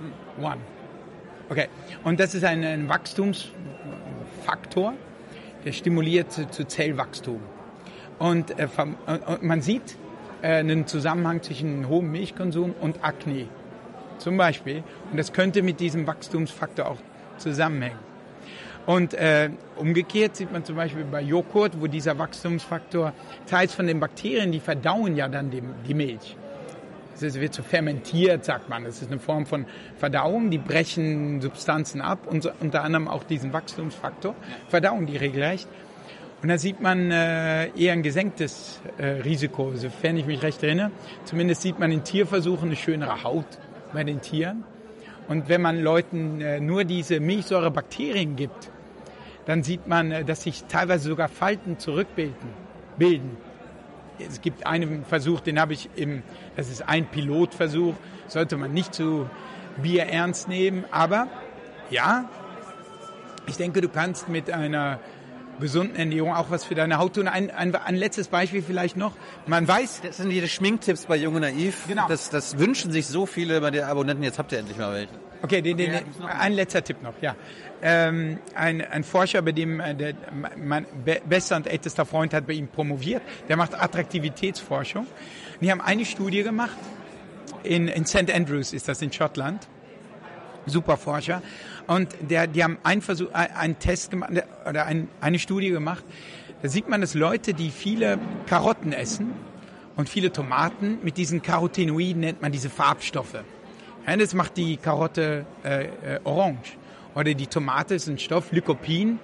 Okay. Und das ist ein Wachstumsfaktor, der stimuliert zu Zellwachstum. Und man sieht einen Zusammenhang zwischen hohem Milchkonsum und Akne. Zum Beispiel. Und das könnte mit diesem Wachstumsfaktor auch zusammenhängen. Und umgekehrt sieht man zum Beispiel bei Joghurt, wo dieser Wachstumsfaktor, teils von den Bakterien, die verdauen ja dann die Milch. Es wird so fermentiert, sagt man. Das ist eine Form von Verdauung, die brechen Substanzen ab und so, unter anderem auch diesen Wachstumsfaktor, verdauen die regelrecht. Und da sieht man eher ein gesenktes Risiko, sofern ich mich recht erinnere. Zumindest sieht man in Tierversuchen eine schönere Haut bei den Tieren. Und wenn man Leuten nur diese Milchsäurebakterien gibt, dann sieht man, dass sich teilweise sogar Falten bilden. Es gibt einen Versuch, das ist ein Pilotversuch, sollte man nicht zu bierernst nehmen. Aber ja, ich denke, du kannst mit einer gesunden Ernährung auch was für deine Haut tun. Ein letztes Beispiel vielleicht noch. Man weiß... Das sind die Schminktipps bei Jung und Naiv. Genau. Das wünschen sich so viele bei den Abonnenten. Jetzt habt ihr endlich mal welche. Okay, ein letzter Tipp noch, ja. Ein Forscher, bei dem mein bester und ältester Freund hat bei ihm promoviert, der macht Attraktivitätsforschung. Und die haben eine Studie gemacht, in St. Andrews ist das in Schottland. Super Forscher. Und die haben einen Test gemacht, oder eine Studie gemacht. Da sieht man, dass Leute, die viele Karotten essen und viele Tomaten, mit diesen Carotenoiden nennt man diese Farbstoffe. Ja, das macht die Karotte orange. Oder die Tomate ist ein Stoff, Lycopin,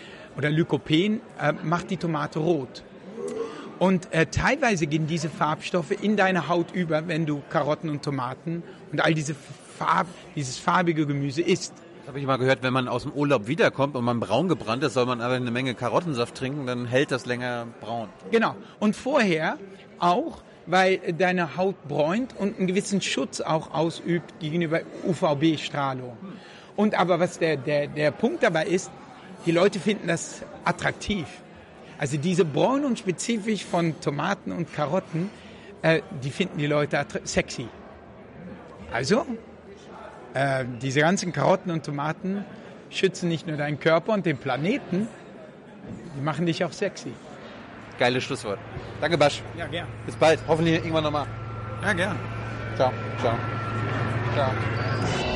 macht die Tomate rot. Und teilweise gehen diese Farbstoffe in deine Haut über, wenn du Karotten und Tomaten und all dieses farbige Gemüse isst. Das habe ich mal gehört, wenn man aus dem Urlaub wiederkommt und man braun gebrannt ist, soll man aber eine Menge Karottensaft trinken, dann hält das länger braun. Genau. Und vorher auch, weil deine Haut bräunt und einen gewissen Schutz auch ausübt gegenüber UVB-Strahlung. Und aber was der Punkt dabei ist, die Leute finden das attraktiv. Also diese Bräunung spezifisch von Tomaten und Karotten, die finden die Leute sexy. Also, diese ganzen Karotten und Tomaten schützen nicht nur deinen Körper und den Planeten, die machen dich auch sexy. Geiles Schlusswort. Danke, Basch. Ja, gern. Bis bald. Hoffentlich irgendwann nochmal. Ja, gern. Ciao. Ciao. Ciao.